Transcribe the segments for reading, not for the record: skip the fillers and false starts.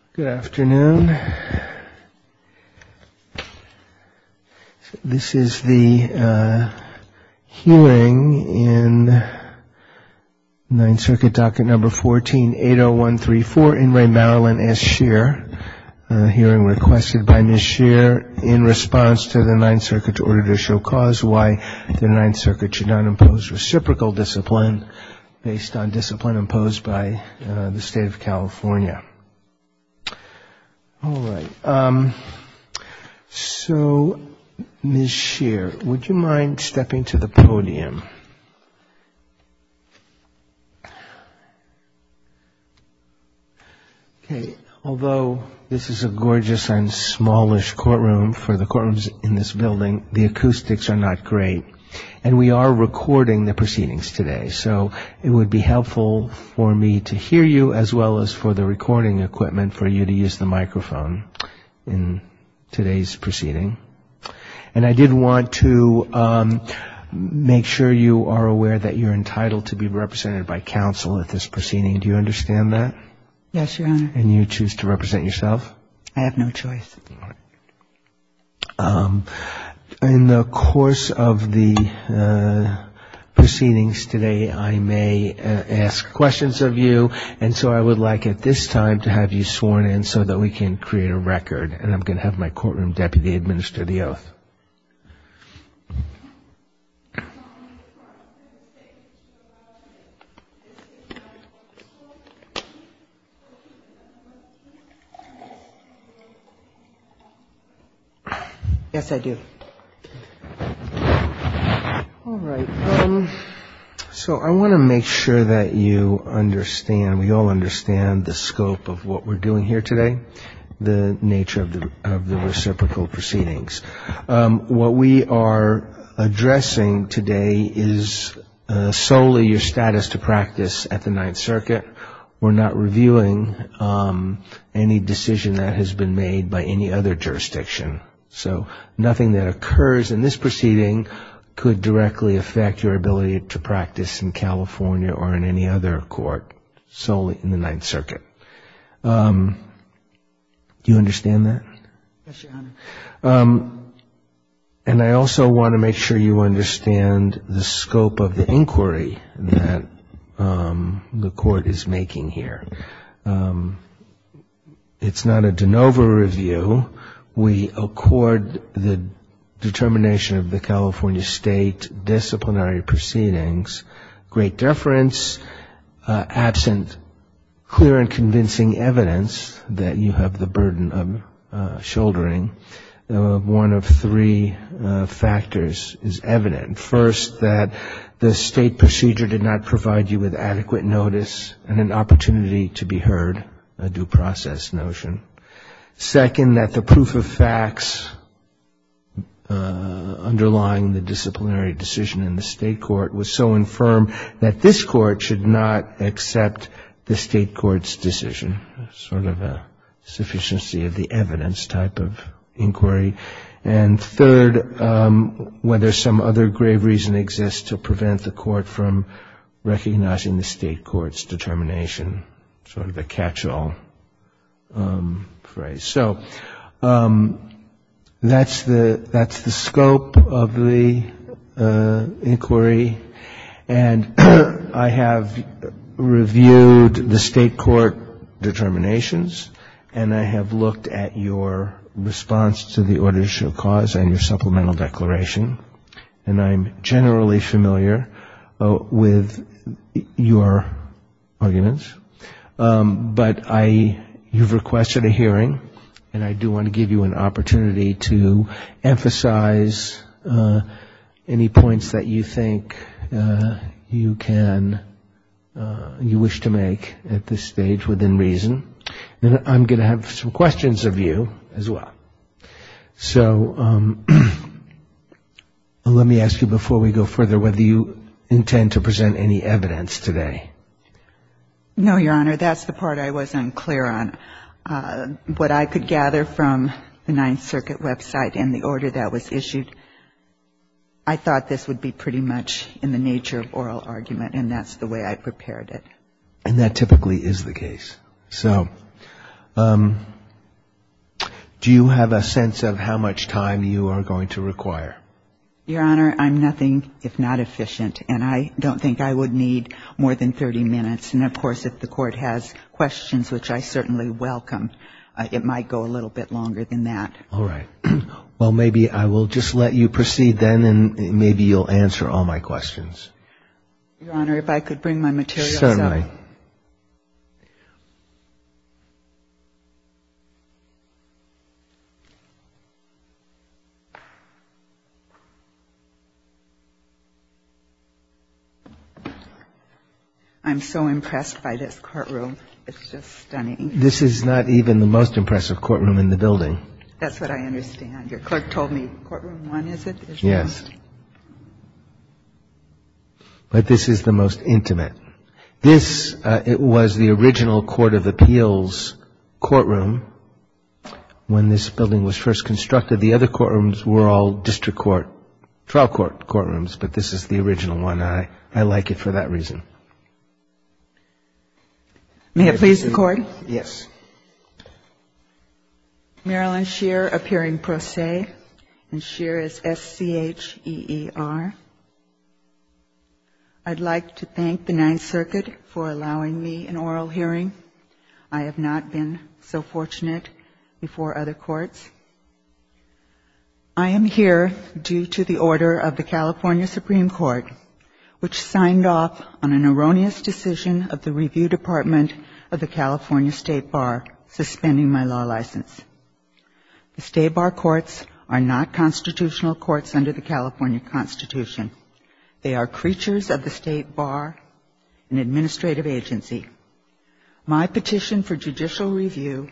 Good afternoon. This is the hearing in Ninth Circuit docket number 14-80134 in Re Marilyn S. Scheer. Hearing requested by Ms. Scheer in response to the Ninth Circuit's order to show cause why the Ninth Circuit should not impose reciprocal discipline based on discipline imposed by the state of California. All right. So, Ms. Scheer, would you mind stepping to the podium? Okay. Although this is a gorgeous and smallish courtroom for the courtrooms in this building, the acoustics are not great. And we are recording the proceedings today, so it would be helpful for me to hear you as well as for the recording equipment for you to use the microphone in today's proceeding. And I did want to make sure you are aware that you're entitled to be represented by counsel at this proceeding. Do you understand that? Yes, Your Honor. And you choose to represent yourself? I have no choice. In the course of the proceedings today, I may ask questions of you, and so I would like at this time to have you sworn in so that we can create a record, and I'm going to have my courtroom deputy administer the oath. Yes, I do. All right. So I want to make sure that you understand, we all understand the scope of what we're doing here today, the nature of the reciprocal proceedings. What we are addressing today is solely your status to practice at the Ninth Circuit. We're not reviewing any decision that has been made by any other jurisdiction. So nothing that occurs in this proceeding could directly affect your ability to practice in California or in any other court, solely in the Ninth Circuit. Do you understand that? Yes, Your Honor. And I also want to make sure you understand the scope of the inquiry that the court is making here. It's not a de novo review. We accord the determination of the California State disciplinary proceedings great deference, absent clear and convincing evidence that you have the burden of shouldering. One of three factors is evident. First, that the state procedure did not provide you with adequate notice and an opportunity to be heard, a due process notion. Second, that the proof of facts underlying the disciplinary decision in the state court was so infirm that this court should not accept the state court's decision, sort of a sufficiency of the evidence type of inquiry. And third, whether some other grave reason exists to prevent the court from recognizing the state court's determination, sort of a catch-all phrase. So that's the scope of the inquiry, and I have reviewed the state court determinations, and I have looked at your response to the order to show cause and your supplemental declaration, and I'm generally familiar with your arguments, but you've requested a hearing, and I do want to give you an opportunity to emphasize any points that you think you wish to make at this stage within reason. Then I'm going to have some questions of you as well. So let me ask you before we go further whether you intend to present any evidence today. No, Your Honor, that's the part I was unclear on. What I could gather from the Ninth Circuit website and the order that was issued, I thought this would be pretty much in the nature of oral argument, and that's the way I prepared it. And that typically is the case. So Do you have a sense of how much time you are going to require? Your Honor, I'm nothing if not efficient, and I don't think I would need more than 30 minutes. And, of course, if the Court has questions, which I certainly welcome, it might go a little bit longer than that. All right. Well, maybe I will just let you proceed then, and maybe you'll answer all my questions. Your Honor, if I could bring my materials Certainly. up. I'm so impressed by this courtroom. It's just stunning. This is not even the most impressive courtroom in the building. That's what I understand. Your clerk told me courtroom 1, is it? Yes. But this is the most intimate. This, it was the original Court of Appeals courtroom when this building was first constructed. The other courtrooms were all district court, trial court courtrooms, but this is the original one. I like it for that reason. May it please the Court? Yes. Marilyn Scheer, appearing pro se, and Scheer is S-C-H-E-E-R. I'd like to thank the Ninth Circuit for allowing me an oral hearing. I have not been so fortunate before other courts. I am here due to the order of the California Supreme Court, which signed off on an erroneous decision of the Review Department of the California State Bar suspending my law license. The State Bar courts are not constitutional courts under the California Constitution. They are creatures of the State Bar, an administrative agency. My petition for judicial review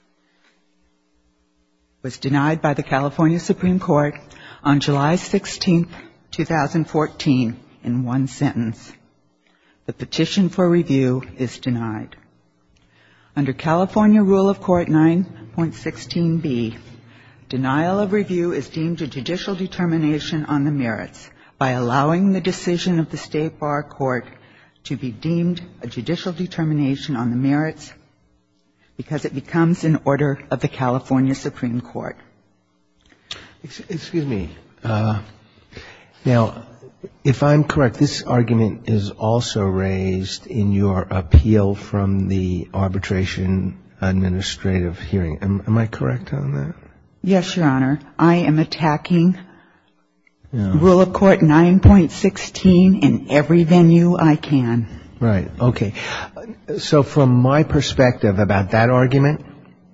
was denied by the California Supreme Court on July 16, 2014, in one sentence. The petition for review is denied. Under California Rule of Court 9.16b, denial of review is deemed a judicial determination on the merits by allowing the decision of the State Bar Court to be deemed a judicial determination on the merits because it becomes an order of the California Supreme Court. Excuse me. Now, if I'm correct, this argument is also raised in your appeal from the arbitration administrative hearing. Am I correct on that? Yes, Your Honor. I am attacking Rule of Court 9.16 in every venue I can. Right. Okay. So from my perspective about that argument,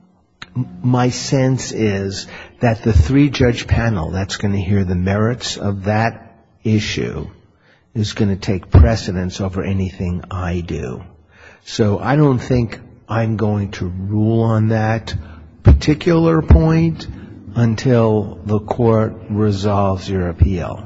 my sense is that the three-judge panel that's going to hear the merits of that issue is going to take precedence over anything I do. So I don't think I'm going to rule on that particular point until the court resolves your appeal.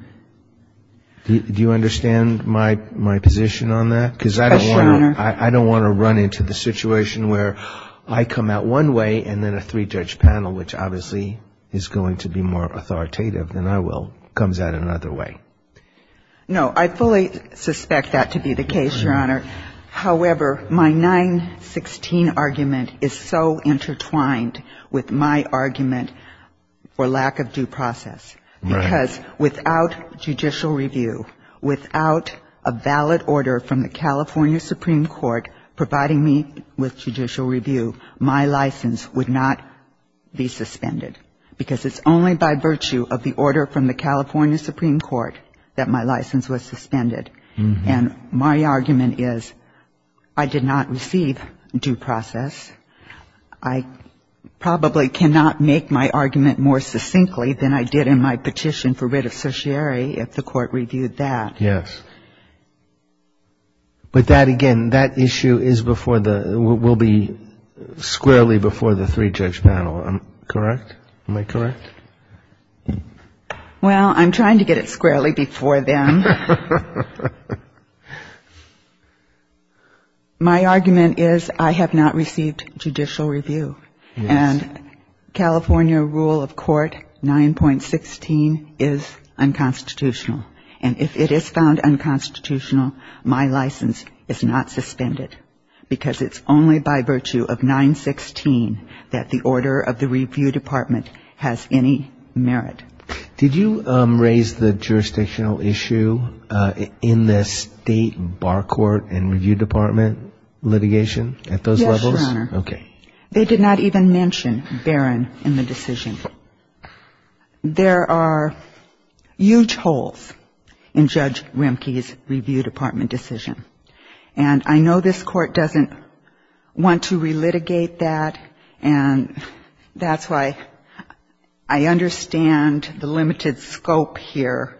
Do you understand my position on that? Because I don't want to run into the situation where I come out one way and then a three-judge panel, which obviously is going to be more authoritative than I will, comes out another way. No, I fully suspect that to be the case, Your Honor. However, my 9.16 argument is so intertwined with my argument for lack of due process. Because without judicial review, without a valid order from the California Supreme Court providing me with judicial review, my license would not be suspended. Because it's only by virtue of the order from the California Supreme Court that my license was suspended. Mm-hmm. And my argument is I did not receive due process. I probably cannot make my argument more succinctly than I did in my petition for writ of certiorari if the court reviewed that. Yes. But that, again, that issue is will be squarely before the three-judge panel. Correct? Am I correct? Well, I'm trying to get it squarely before them. My argument is I have not received judicial review. Yes. And California Rule of Court 9.16 is unconstitutional. And if it is found unconstitutional, my license is not suspended because it's only by virtue of 916 that the order of the review department has any merit. Did you raise the jurisdictional issue in the state bar court and review department litigation at those levels? Yes, Your Honor. Okay. They did not even mention Barron in the decision. There are huge holes in Judge Remke's review department decision. And I know this court doesn't want to relitigate that, and that's why I understand the limited scope here.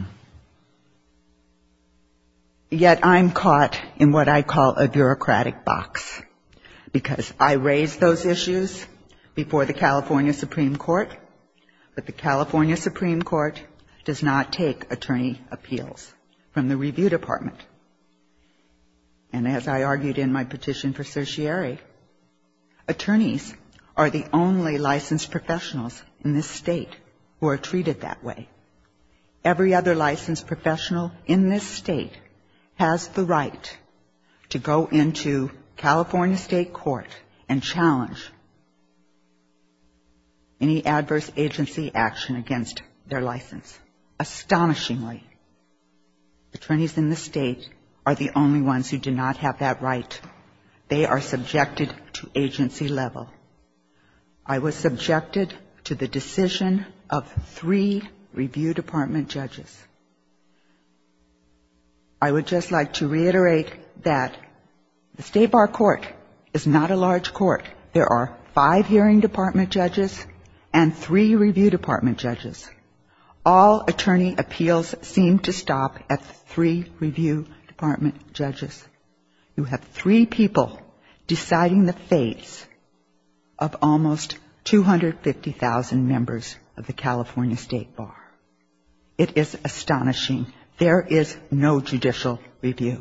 Yet I'm caught in what I call a bureaucratic box, because I raised those issues before the California Supreme Court, but the California Supreme Court does not take attorney appeals from the review department. And as I argued in my petition for certiorari, attorneys are the only licensed professionals in this state who are treated that way. Every other licensed professional in this state has the right to go into California State Court and challenge any adverse agency action against their license. Astonishingly, attorneys in the state are the only ones who do not have that right. They are subjected to agency level. I was subjected to the decision of 3 review department judges. I would just like to reiterate that the State Bar Court is not a large court. There are 5 hearing department judges and 3 review department judges. All attorney appeals seem to stop at 3 review department judges. You have 3 people deciding the fates of almost 250,000 members of the California State Bar. It is astonishing. There is no judicial review.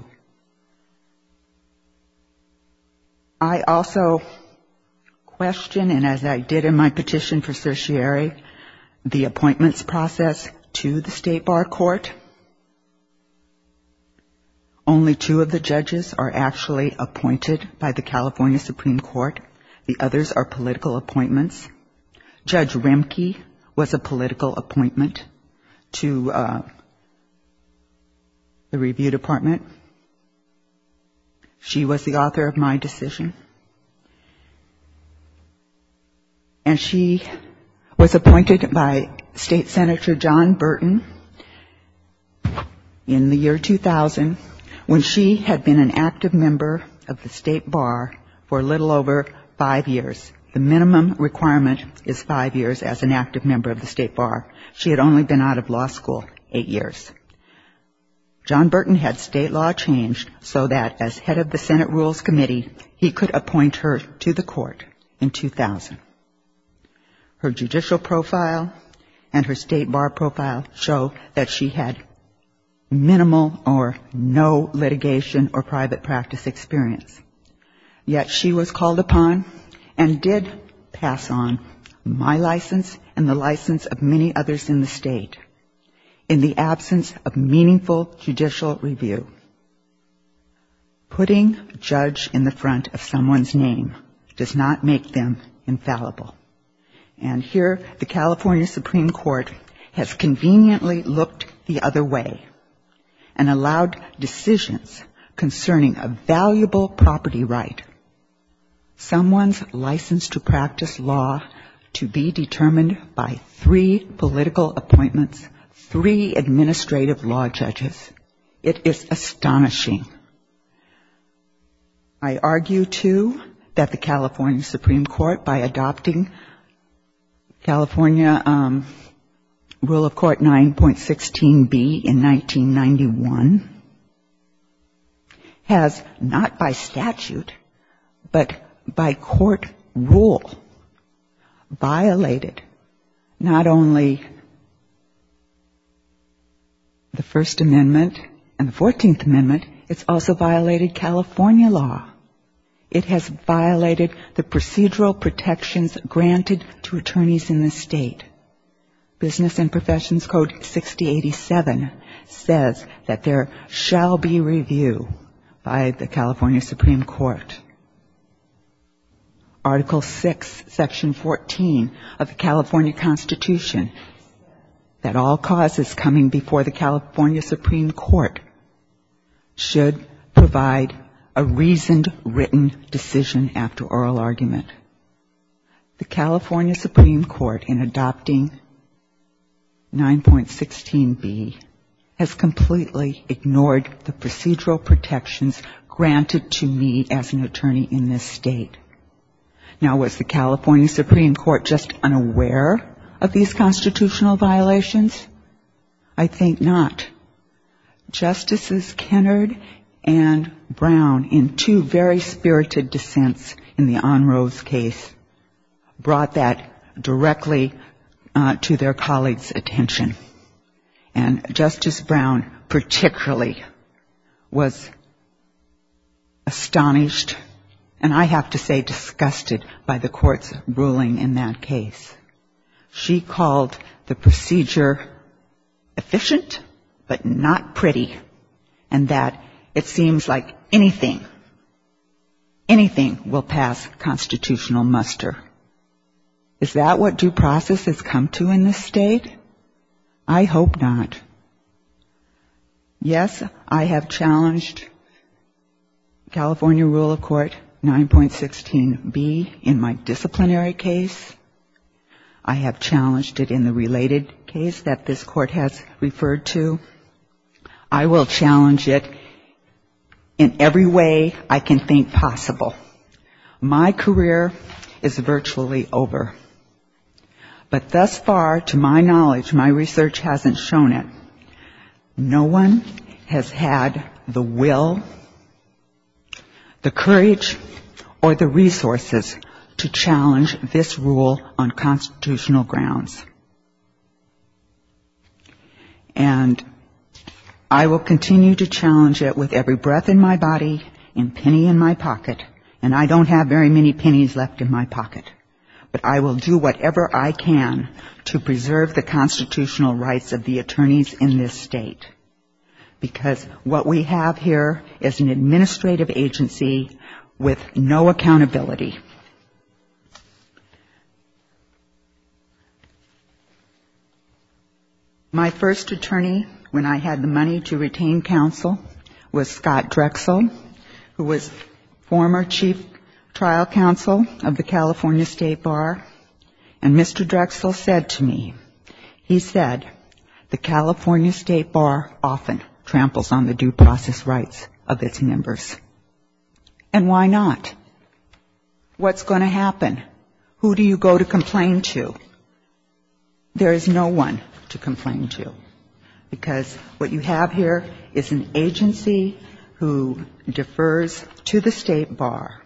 I also question, and as I did in my petition for certiorari, the appointments process to the State Bar Court. Only 2 of the judges are actually appointed by the California Supreme Court. The others are political appointments. Judge Remke was a political appointment to the review department. She was the author of my decision. And she was appointed by State Senator John Burton in the year 2000, when she had been an active member of the State Bar for a little over 5 years. The minimum requirement is 5 years as an active member of the State Bar. She had only been out of law school 8 years. John Burton had state law changed so that as head of the Senate Rules Committee, he could appoint her to the court in 2000. Her judicial profile and her State Bar profile show that she had minimal or no litigation or private practice experience. Yet she was called upon and did pass on my license and the license of many others in the state in the absence of meaningful judicial review. Putting judge in the front of someone's name does not make them infallible. And here the California Supreme Court has conveniently looked the other way and allowed decisions concerning a valuable property right, someone's license to practice law, to be determined by 3 political appointments, 3 administrative law judges. It is astonishing. I argue, too, that the California Supreme Court, by adopting California Rule of Court 9.16b in 1991, has, not by statute, but by court rule, violated not only the First Amendment and the 14th Amendment, it's also violated California law. It has violated the procedural protections granted to attorneys in the state. Business and Professions Code 6087 says that there shall be review by the California Supreme Court. Article 6, Section 14 of the California Constitution, that all causes coming before the California Supreme Court should provide a reasoned written decision after oral argument. The California Supreme Court, in adopting 9.16b, has completely ignored the procedural protections granted to me as an attorney in this state. Now, was the California Supreme Court just unaware of these constitutional violations? I think not. Justices Kennard and Brown, in two very spirited dissents in the Onrose case, brought that directly to their colleagues' attention. And Justice Brown particularly was astonished, and I have to say disgusted, by the court's ruling in that case. She called the procedure efficient but not pretty, and that it seems like anything will pass constitutional muster. Is that what due process has come to in this state? I hope not. Yes, I have challenged California Rule of Court 9.16b in my disciplinary case. I have challenged it in the related case that this court has referred to. I will challenge it in every way I can think possible. My career is virtually over. But thus far, to my knowledge, my research hasn't shown it. No one has had the will, the courage, or the resources to challenge this rule on constitutional grounds. And I will continue to challenge it with every breath in my body and penny in my pocket. And I don't have very many pennies left in my pocket. But I will do whatever I can to preserve the constitutional rights of the attorneys in this state. Because what we have here is an administrative agency with no accountability. My first attorney, when I had the money to retain counsel, was Scott Drexel, who was former chief trial counsel of the California State Bar. And Mr. Drexel said to me, he said, the California State Bar often tramples on the due process rights of its members. And why not? What's going to happen? Who do you go to complain to? There is no one to complain to, because what you have here is an agency who defers to the State Bar.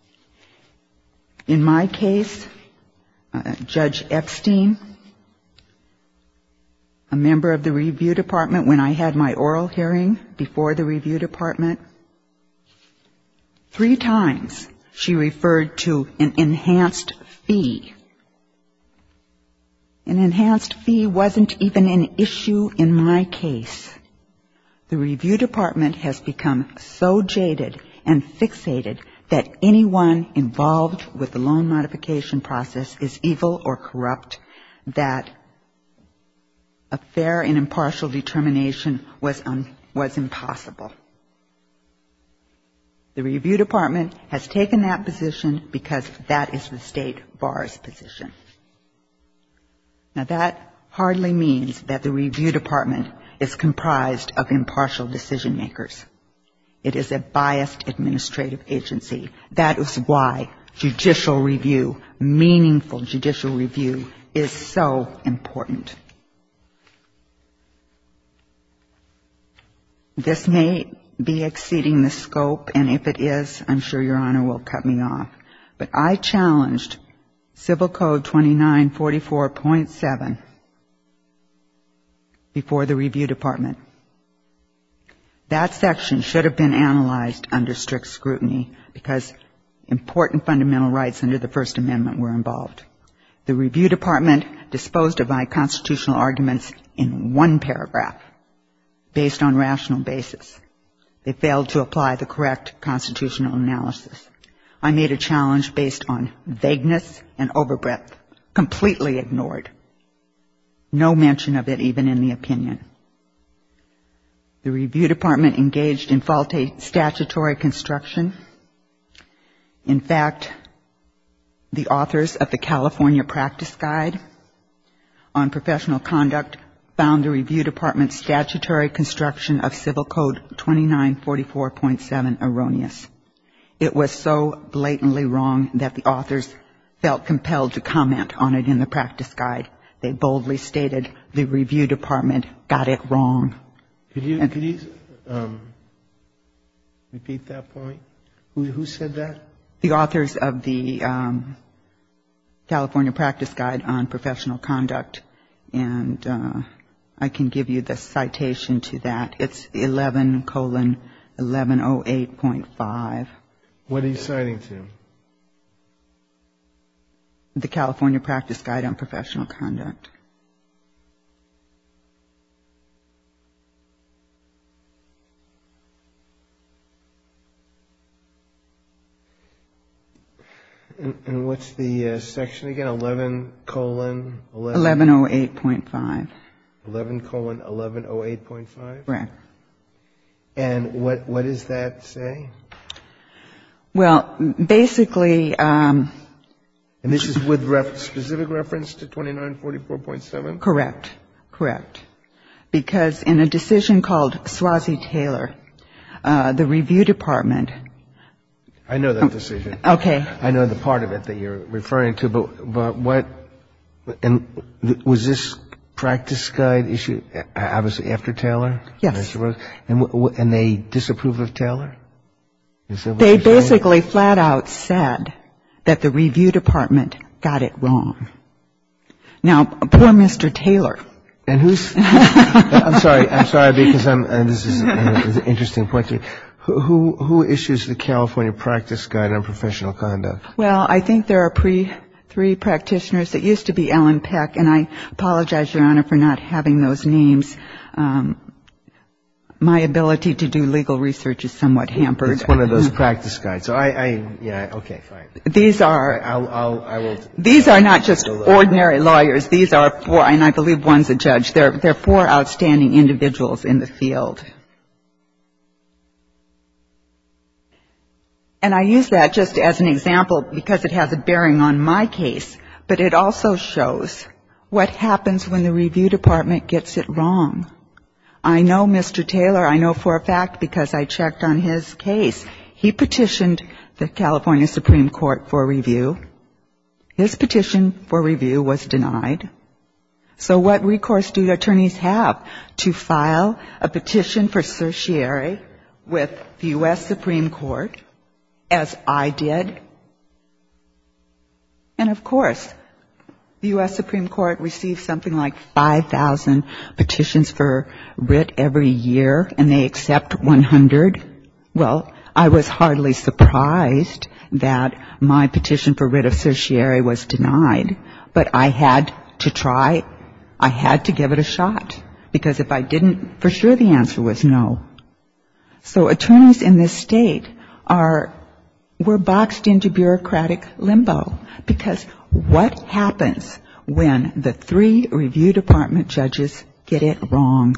In my case, Judge Epstein, a member of the review department, when I had my oral hearing before the review department, 3 times she referred to an enhanced fee. An enhanced fee wasn't even an issue in my case. The review department has become so jaded and fixated that anyone involved with the loan modification process is evil or corrupt, that a fair and impartial determination was impossible. The review department has taken that position because that is the State Bar's position. Now, that hardly means that the review department is comprised of impartial decision makers. It is a biased administrative agency. That is why judicial review, meaningful judicial review, is so important. This may be exceeding the scope, and if it is, I'm sure Your Honor will cut me off. But I challenged Civil Code 2944.7 before the review department. That section should have been analyzed under strict scrutiny because important fundamental rights under the First Amendment were involved. The review department disposed of my constitutional arguments in 1 paragraph based on rational basis. They failed to apply the correct constitutional analysis. I made a challenge based on vagueness and overbreadth, completely ignored. No mention of it even in the opinion. The review department engaged in faulty statutory construction. In fact, the authors of the California Practice Guide on Professional Conduct found the review department's statutory construction of Civil Code 2944.7 erroneous. It was so blatantly wrong that the authors felt compelled to comment on it in the practice guide. They boldly stated the review department got it wrong. Could you repeat that point? Who said that? The authors of the California Practice Guide on Professional Conduct, and I can give you the citation to that. It's 11:1108.5. What are you citing to? The California Practice Guide on Professional Conduct. And what's the section again? 11:1108.5. 11:1108.5? Correct. And what does that say? Well, basically, and this is with specific reference to 2944.7? Correct. Because in a decision called Swazi-Taylor, the review department. I know that decision. Okay. I know the part of it that you're referring to, but what, and was this practice guide issued obviously after Taylor? Yes. And they disapprove of Taylor? They basically flat out said that the review department got it wrong. Now, poor Mr. Taylor. And who's? I'm sorry, because this is an interesting point to me. Who issues the California Practice Guide on Professional Conduct? Well, I think there are three practitioners. It used to be Ellen Peck, and I apologize, Your Honor, for not having those names. My ability to do legal research is somewhat hampered. It's one of those practice guides. So okay, fine. These are, I will. These are not just ordinary lawyers. These are four, and I believe one's a judge. They're four outstanding individuals in the field. And I use that just as an example because it has a bearing on my case, but it also shows what happens when the review department gets it wrong. I know Mr. Taylor, I know for a fact because I checked on his case. He petitioned the California Supreme Court for review. His petition for review was denied. So what recourse do attorneys have? To file a petition for certiorari with the U.S. Supreme Court, as I did. And of course, the U.S. Supreme Court receives something like 5,000 petitions for writ every year, and they accept 100. Well, I was hardly surprised that my petition for writ of certiorari was denied, but I had to try. I had to give it a shot, because if I didn't, for sure the answer was no. So attorneys in this state we're boxed into bureaucratic limbo, because what happens when the three review department judges get it wrong?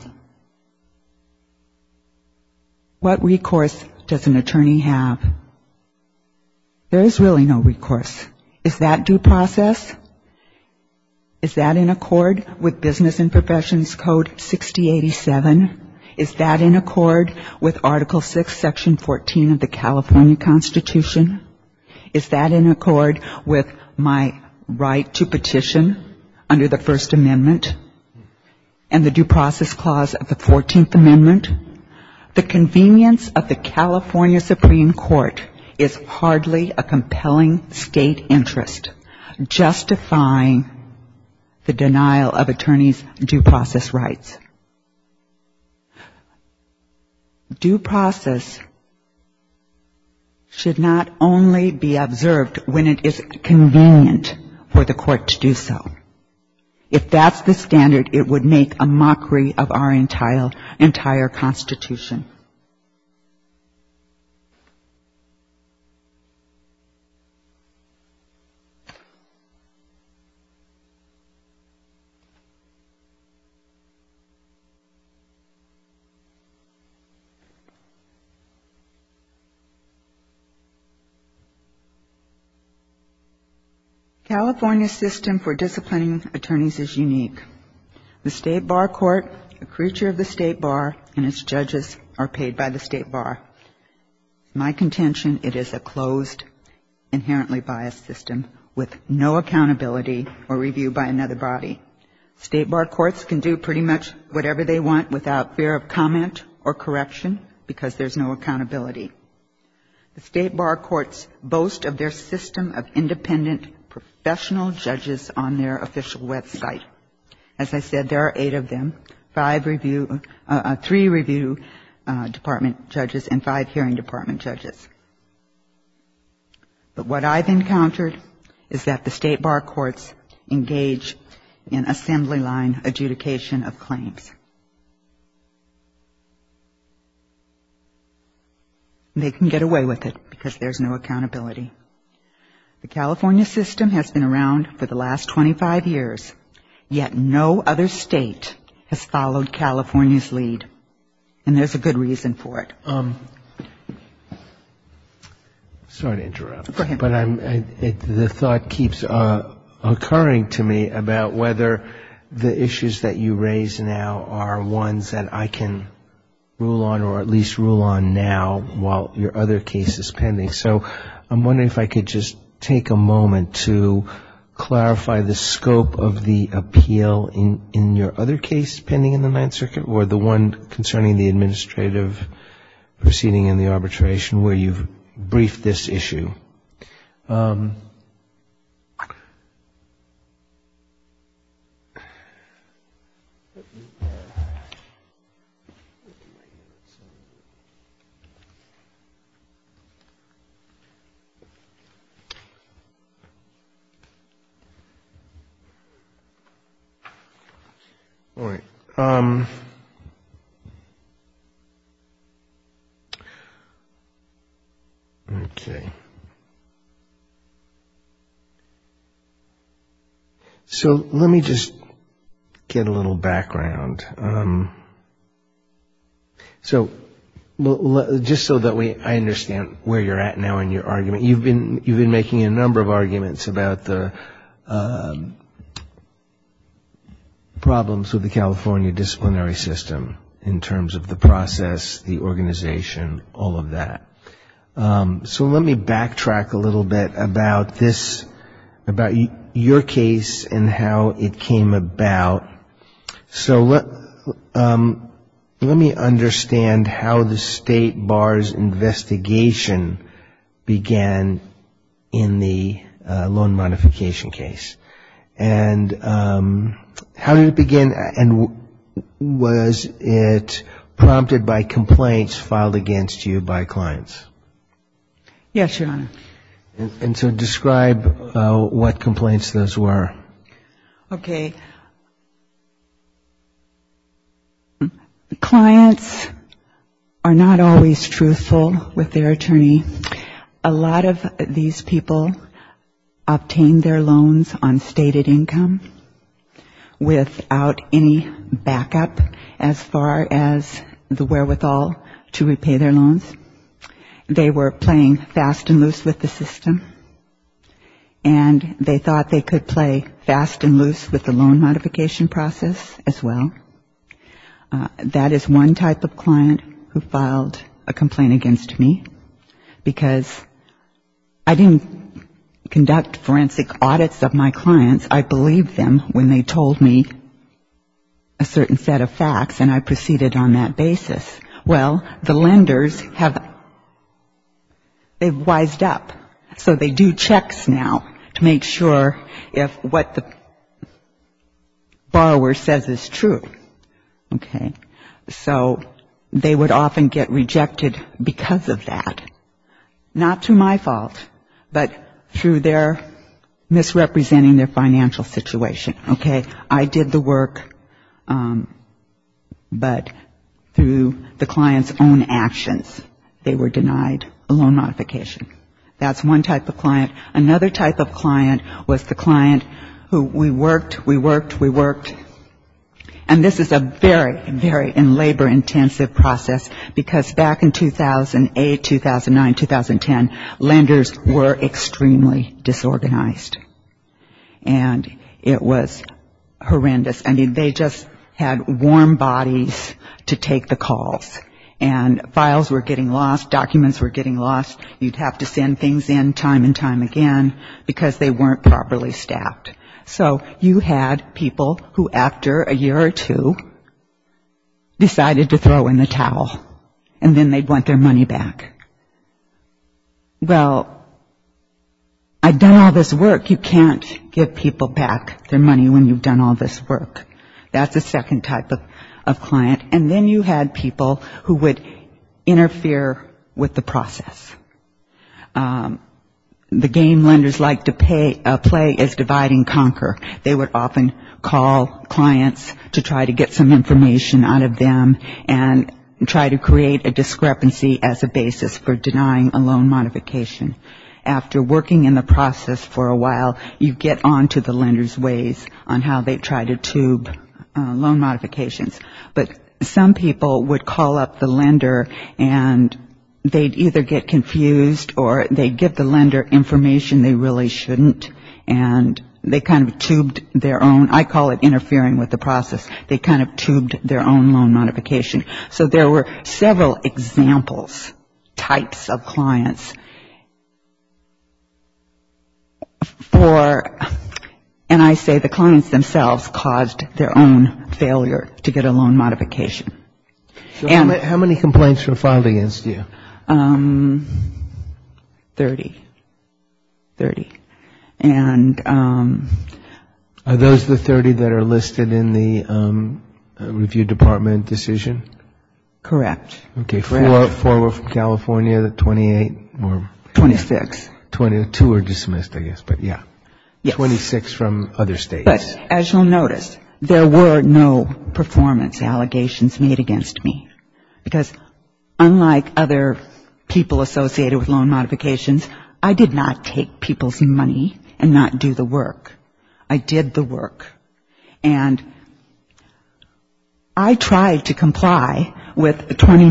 What recourse does an attorney have? There is really no recourse. Is that due process? Is that in accord with Business and Professions Code 6087? Is that in accord with Article 6, Section 14 of the California Constitution? Is that in accord with my right to petition under the First Amendment and the Due Process Clause of the 14th Amendment? The convenience of the California Supreme Court is hardly a compelling state interest, justifying the denial of attorneys' due process rights. Due process should not only be observed when it is convenient for the court to do so. If that's the standard, it would make a mockery of our entire Constitution. California's system for disciplining attorneys is unique. The State Bar Court, a creature of the State Bar, and its judges are paid by the State Bar. My contention, it is a closed, inherently biased system with no accountability or review by another body. State Bar Courts can do pretty much whatever they want without fear of comment or correction because there's no accountability. The State Bar Courts boast of their system of independent professional judges on their official website. As I said, there are 8 of them, 3 review department judges and 5 hearing department judges. But what I've encountered is that the State Bar Courts engage in assembly line adjudication of claims. They can get away with it because there's no accountability. The California system has been around for the last 25 years, yet no other state has followed California's lead. And there's a good reason for it. Sorry to interrupt. Go ahead. But the thought keeps occurring to me about whether the issues that you raise now are ones that I can rule on, or at least rule on now while your other case is pending. So I'm wondering if I could just take a moment to clarify the scope of the appeal in your other case pending in the Ninth Circuit, or the one concerning the administrative proceeding in the arbitration where you've briefed this issue. All right. Okay. So let me just get a little background. Just so that I understand where you're at now in your argument. You've been making a number of arguments about the problems with the California disciplinary system in terms of the process, the organization, all of that. So let me backtrack a little bit about this, about your case and how it came about. So let me understand how the State Bar's investigation began in the loan modification case. And how did it begin, and was it prompted by complaints filed against you by clients? Yes, Your Honor. And so describe what complaints those were. Okay. Clients are not always truthful with their attorney. A lot of these people obtain their loans on stated income without any backup as far as the wherewithal to repay their loans. They were playing fast and loose with the system, and they thought they could play fast and loose with the loan modification process as well. That is one type of client who filed a complaint against me because I didn't conduct forensic audits of my clients. I believed them when they told me a certain set of facts, and I proceeded on that basis. Well, the lenders they've wised up, so they do checks now to make sure if what the borrower says is true. Okay, so they would often get rejected because of that. Not through my fault, but through their misrepresenting their financial situation. Okay, I did the work, but through the client's own actions, they were denied a loan modification. That's one type of client. Another type of client was the client who we worked, and this is a very, very labor-intensive process because back in 2008, 2009, 2010, lenders were extremely disorganized. and it was horrendous. I mean, they just had warm bodies to take the calls, and files were getting lost, documents were getting lost. You'd have to send things in time and time again because they weren't properly staffed. So you had people who, after a year or two, decided to throw in the towel, and then they'd want their money back. Well, I've done all this work. You can't give people back their money when you've done all this work. That's the second type of client. And then you had people who would interfere with the process. The game lenders like to play is divide and conquer. They would often call clients to try to get some information out of them and try to create a discrepancy as a basis for denying a loan modification. After working in the process for a while, you get on to the lender's ways on how they try to tube loan modifications. But some people would call up the lender and they'd either get confused or they'd give the lender information they really shouldn't, and they kind of tubed their own. I call it interfering with the process. They kind of tubed their own loan modification. So there were several examples, types of clients and I say the clients themselves caused their own failure to get a loan modification. So how many complaints were filed against you? 30. And are those the 30 that are listed in the review department decision? Correct. Okay, Correct. Four were from California, the 28 or 26. 22 were dismissed, I guess, but yeah. Yes. 26 from other states. But as you'll notice, there were no performance allegations made against me, because unlike other people associated with loan modifications, I did not take people's money and not do the work. I did the work. And I tried to comply with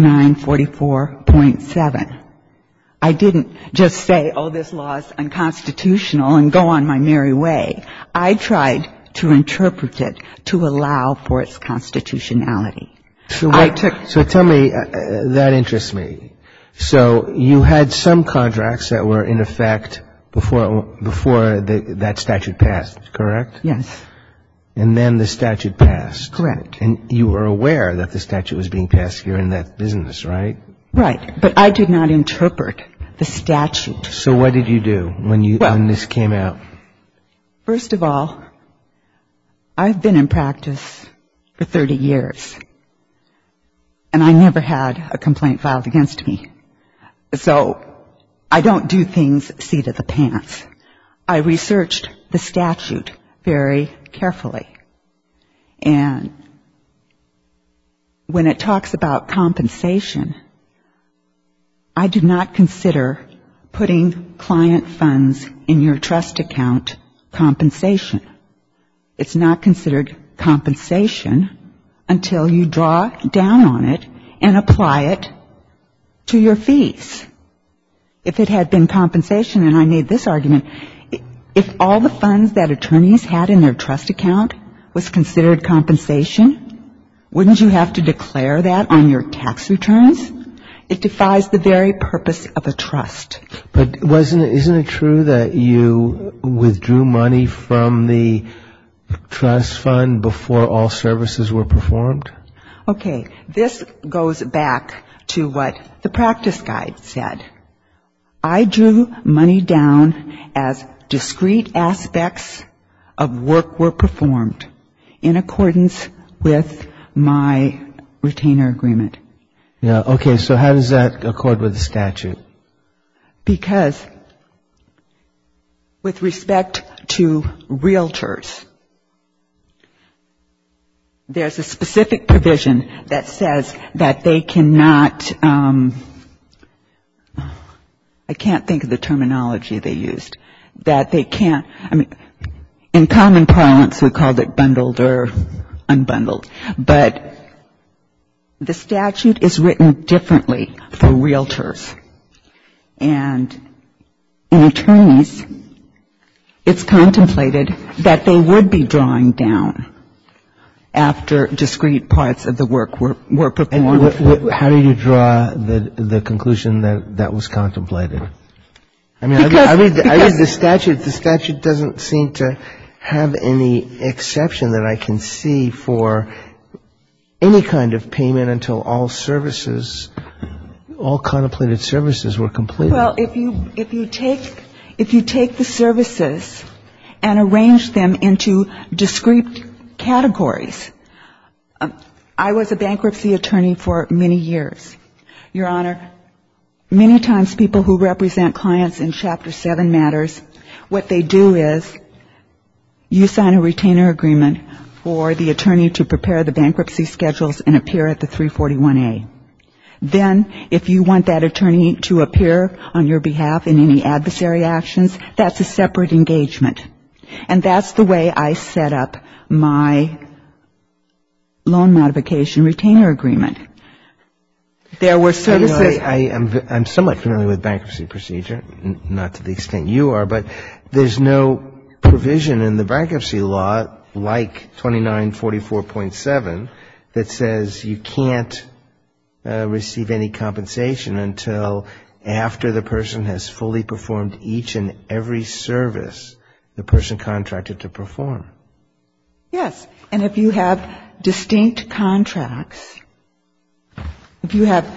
2944.7. I didn't just say, oh, this law is unconstitutional and go on my merry way. I tried to interpret it to allow for its constitutionality. So tell me, that interests me. So you had some contracts that were in effect before that statute passed, correct? Yes. And then the statute passed. Correct. And you were aware that the statute was being passed. You're in that business, right? Right. But I did not interpret the statute. So what did you do when this came out? First of all, I've been in practice for 30 years, and I never had a complaint filed against me. So I don't do things seat of the pants. I researched the statute very carefully. And when it talks about compensation, I do not consider putting client funds in your trust account compensation. It's not considered compensation until you draw down on it and apply it to your fees. If it had been compensation, and I made this argument, if all the funds that attorneys had in their trust account was considered compensation, wouldn't you have to declare that on your tax returns? It defies the very purpose of a trust. But isn't it true that you withdrew money from the trust fund before all services were performed? Okay, this goes back to what the practice guide said. I drew money down as discrete aspects of work were performed in accordance with my retainer agreement. Yeah, okay, so how does that accord with the statute? Because with respect to realtors, there's a specific provision that says that they cannot, I can't think of the terminology they used, that they can't, in common parlance we called it bundled or unbundled, but the statute is written differently for realtors. And in attorneys, it's contemplated that they would be drawing down after discrete parts of the work were performed. And how do you draw the conclusion that that was contemplated? I mean, I read the statute. The statute doesn't seem to have any exception that I can see for any kind of payment until all contemplated services were completed. Well, if you take the services and arrange them into discrete categories. I was a bankruptcy attorney for many years. Your Honor, many times people who represent clients in Chapter 7 matters, what they do is you sign a retainer agreement for the attorney to prepare the bankruptcy schedules and appear at the 341A. Then, if you want that attorney to appear on your behalf in any adversary actions, that's a separate engagement. And that's the way I set up my loan modification retainer agreement. There were services. I'm somewhat familiar with bankruptcy procedure, not to the extent you are, but there's no provision in the bankruptcy law like 2944.7 that says you can't receive any compensation until after the person has fully performed each and every service the person contracted to perform. Yes, and if you have distinct contracts, if you have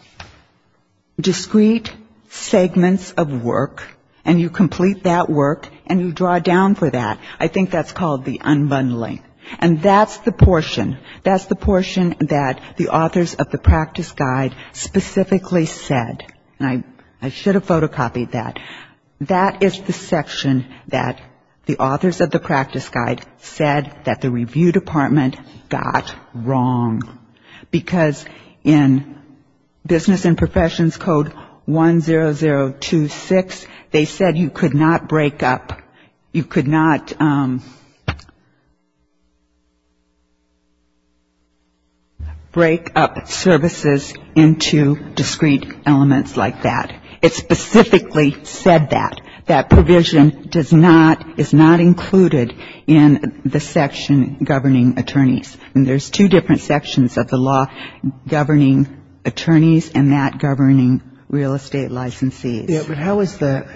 discrete segments of work and you complete that work and you draw down for that, I think that's called the unbundling. And that's the portion that the authors of the practice guide specifically said. And I should have photocopied that. That is the section that the authors of the practice guide said that the review department got wrong. Because in Business and Professions Code 10026, they said you could not break up, you could not break up services into discrete elements like that. It specifically said that. That provision is not included in the section governing attorneys. And there's two different sections of the law governing attorneys and that governing real estate licensees. Yeah, but how is that,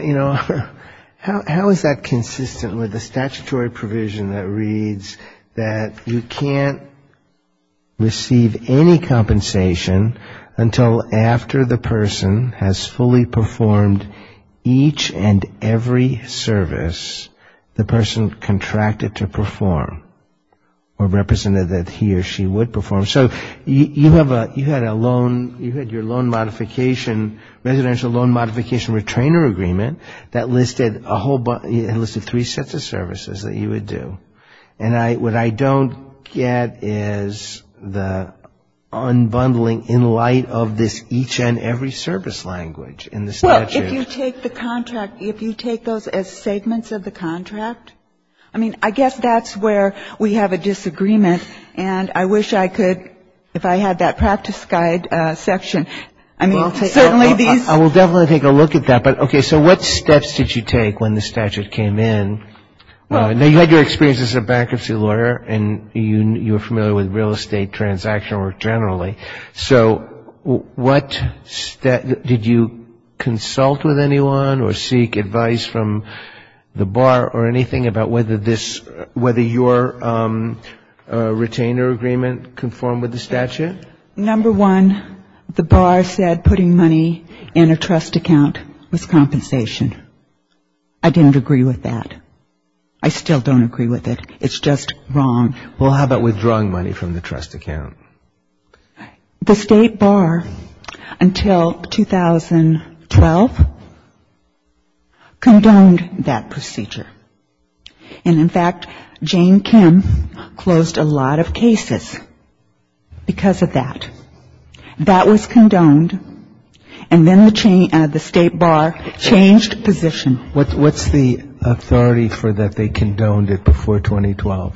how is that consistent with the statutory provision that reads that you can't receive any compensation until after the person has fully performed each and every service the person contracted to perform or represented that he or she would perform? So you had your loan modification, residential loan modification retainer agreement that listed it listed 3 sets of services that you would do. And what I don't get is the unbundling in light of this each and every service language in the statute. Well, if you take the contract, if you take those as segments of the contract, I mean, I guess that's where we have a disagreement, and I wish I could, if I had that practice guide section. I mean, certainly these... I will definitely take a look at that, but okay, so what steps did you take when the statute came in? Now, you had your experience as a bankruptcy lawyer, and you were familiar with real estate transaction work generally. So what did you consult with anyone or seek advice from the bar or anything about whether your retainer agreement conformed with the statute? Number one, the bar said putting money in a trust account was compensation. I didn't agree with that. I still don't agree with it. It's just wrong. Well, how about withdrawing money from the trust account? The State Bar, until 2012, condoned that procedure. And in fact, Jane Kim closed a lot of cases because of that. That was condoned. And then the State Bar changed position. What's the authority for that they condoned it before 2012?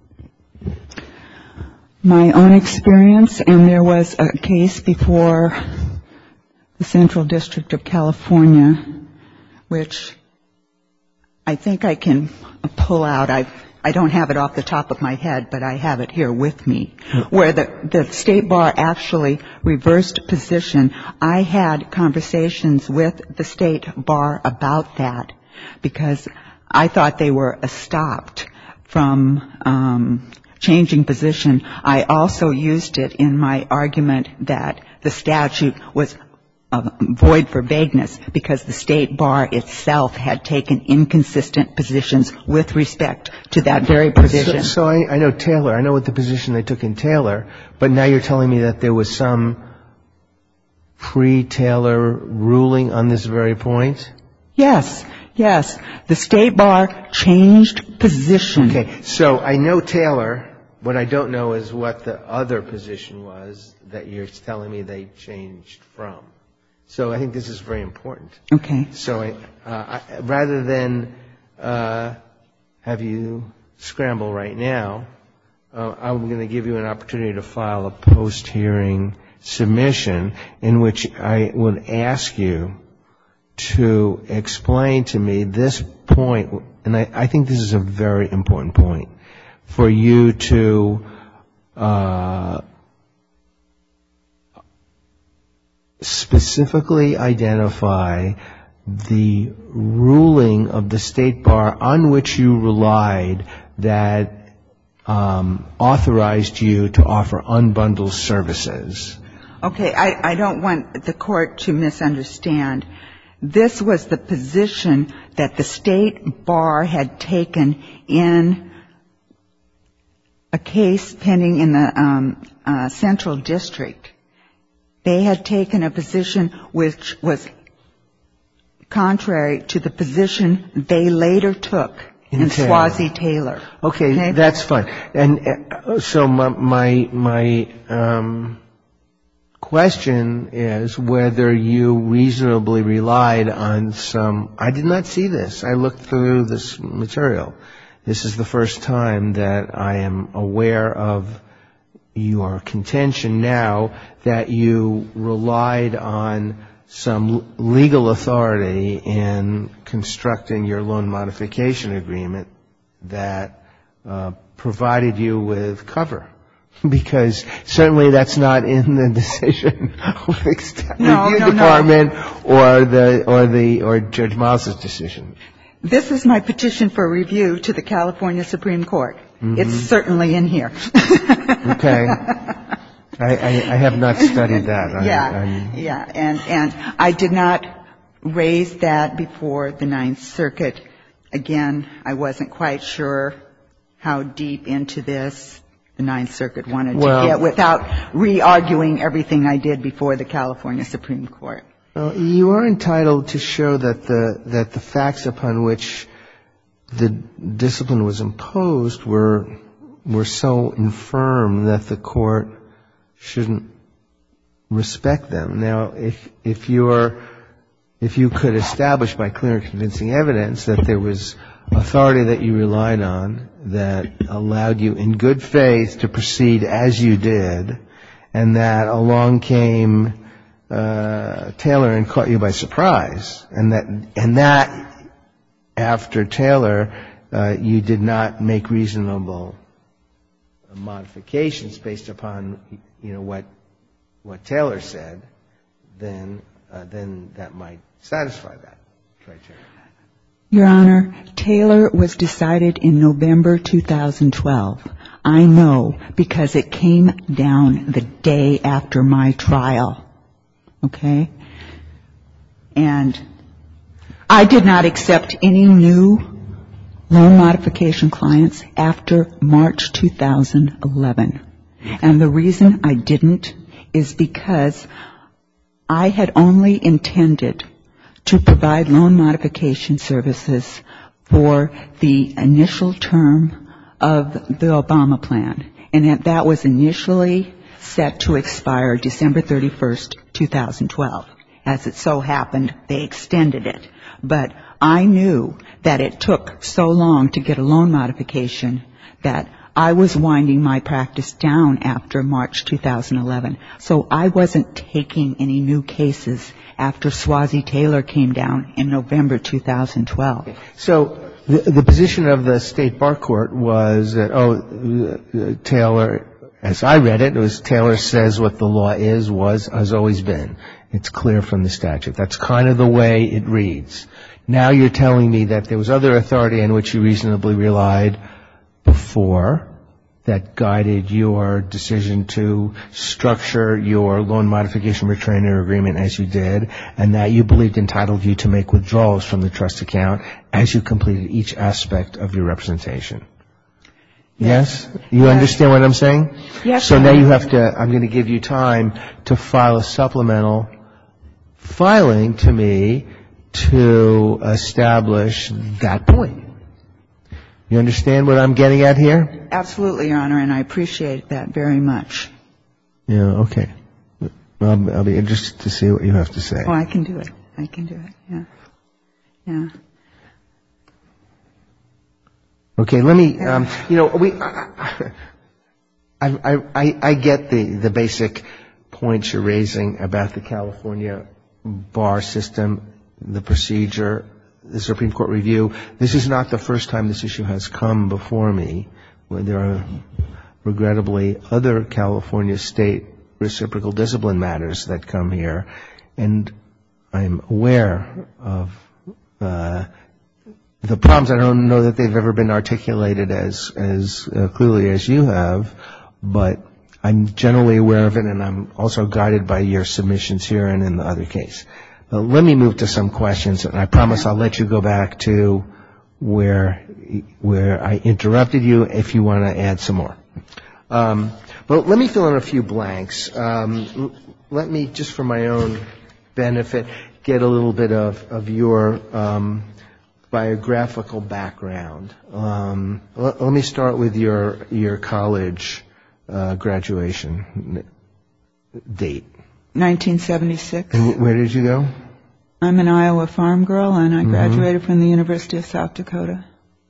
My own experience, and there was a case before the Central District of California, which I think I can pull out, I don't have it off the top of my head, but I have it here with me, where the State Bar actually reversed position. I had conversations with the State Bar about that because I thought they were stopped from changing position. I also used it in my argument that the statute was void for vagueness because the State Bar itself had taken inconsistent positions with respect to that very provision. So I know Taylor. I know what the position they took in Taylor, but now you're telling me that there was some pre-Taylor ruling on this very point? Yes. The State Bar changed position. Okay. So I know Taylor. What I don't know is what the other position was that you're telling me they changed from. So I think this is very important. Okay. So rather than have you scramble right now, I'm going to give you an opportunity to file a post-hearing submission in which I would ask you to explain to me this point, and I think this is a very important point, for you to specifically identify the ruling of the State Bar on which you relied that authorized you to offer unbundled services. Okay, I don't want the Court to misunderstand. This was the position that the State Bar had taken in a case pending in the Central District. They had taken a position which was contrary to the position they later took in Swazi Taylor. Okay, that's fine. And so my question is whether you reasonably relied on some. I did not see this. I looked through this material. This is the first time that I am aware of your contention now that you relied on some legal authority in constructing your loan modification agreement that provided you with cover. Because certainly that's not in the decision of the review department or Judge Miles's decision. This is my petition for review to the California Supreme Court. Mm-hmm. It's certainly in here. Okay. I have not studied that. And I did not raise that before the Ninth Circuit. Again, I wasn't quite sure how deep into this the Ninth Circuit wanted to get without re-arguing everything I did before the California Supreme Court. You are entitled to show that the facts upon which the discipline was imposed were so infirm that the court shouldn't respect them. Now, if you could establish by clear and convincing evidence that there was authority that you relied on that allowed you in good faith to proceed as you did, and that along came Taylor and caught you by surprise, and that after Taylor you did not make reasonable modifications based upon what Taylor said, then that might satisfy that criteria. Your Honor, Taylor was decided in November 2012. I know because it came down the day after my trial. Okay? And I did not accept any new loan modification clients after March 2011. And the reason I didn't is because I had only intended to provide loan modification services for the initial term of the Obama plan. And that was initially set to expire December 31st, 2012. As it so happened, they extended it. But I knew that it took so long to get a loan modification that I was winding my practice down after March 2011. So I wasn't taking any new cases after Swazi Taylor came down in November 2012. So The position of the State Bar Court was that, Taylor, as I read it, was Taylor says what the law has always been. It's clear from the statute. That's kind of the way it reads. Now you're telling me that there was other authority on which you reasonably relied before that guided your decision to structure your loan modification retrainer agreement as you did, and that you believed entitled you to make withdrawals from the trust account as you completed each aspect of your representation. Yes? You understand what I'm saying? Yes. So now I'm going to give you time to file a supplemental filing to me to establish that point. You understand what I'm getting at here? Absolutely, Your Honor, and I appreciate that very much. Yeah, okay. I'll be interested to see what you have to say. Oh, I can do it. Yeah. Okay, let me, I get the basic points you're raising about the California bar system, the procedure, the Supreme Court review. This is not the first time this issue has come before me. There are regrettably other California state reciprocal discipline matters that come here, and I'm aware of the problems. I don't know that they've ever been articulated as clearly as you have, but I'm generally aware of it, and I'm also guided by your submissions here and in the other case. Let me move to some questions, and I promise I'll let you go back to where I interrupted you if you want to add some more. But let me fill in a few blanks. Let me, just for my own benefit, get a little bit of your biographical background. Let me start with your college graduation date. 1976. And where did you go? I'm an Iowa farm girl, and I graduated from the University of South Dakota.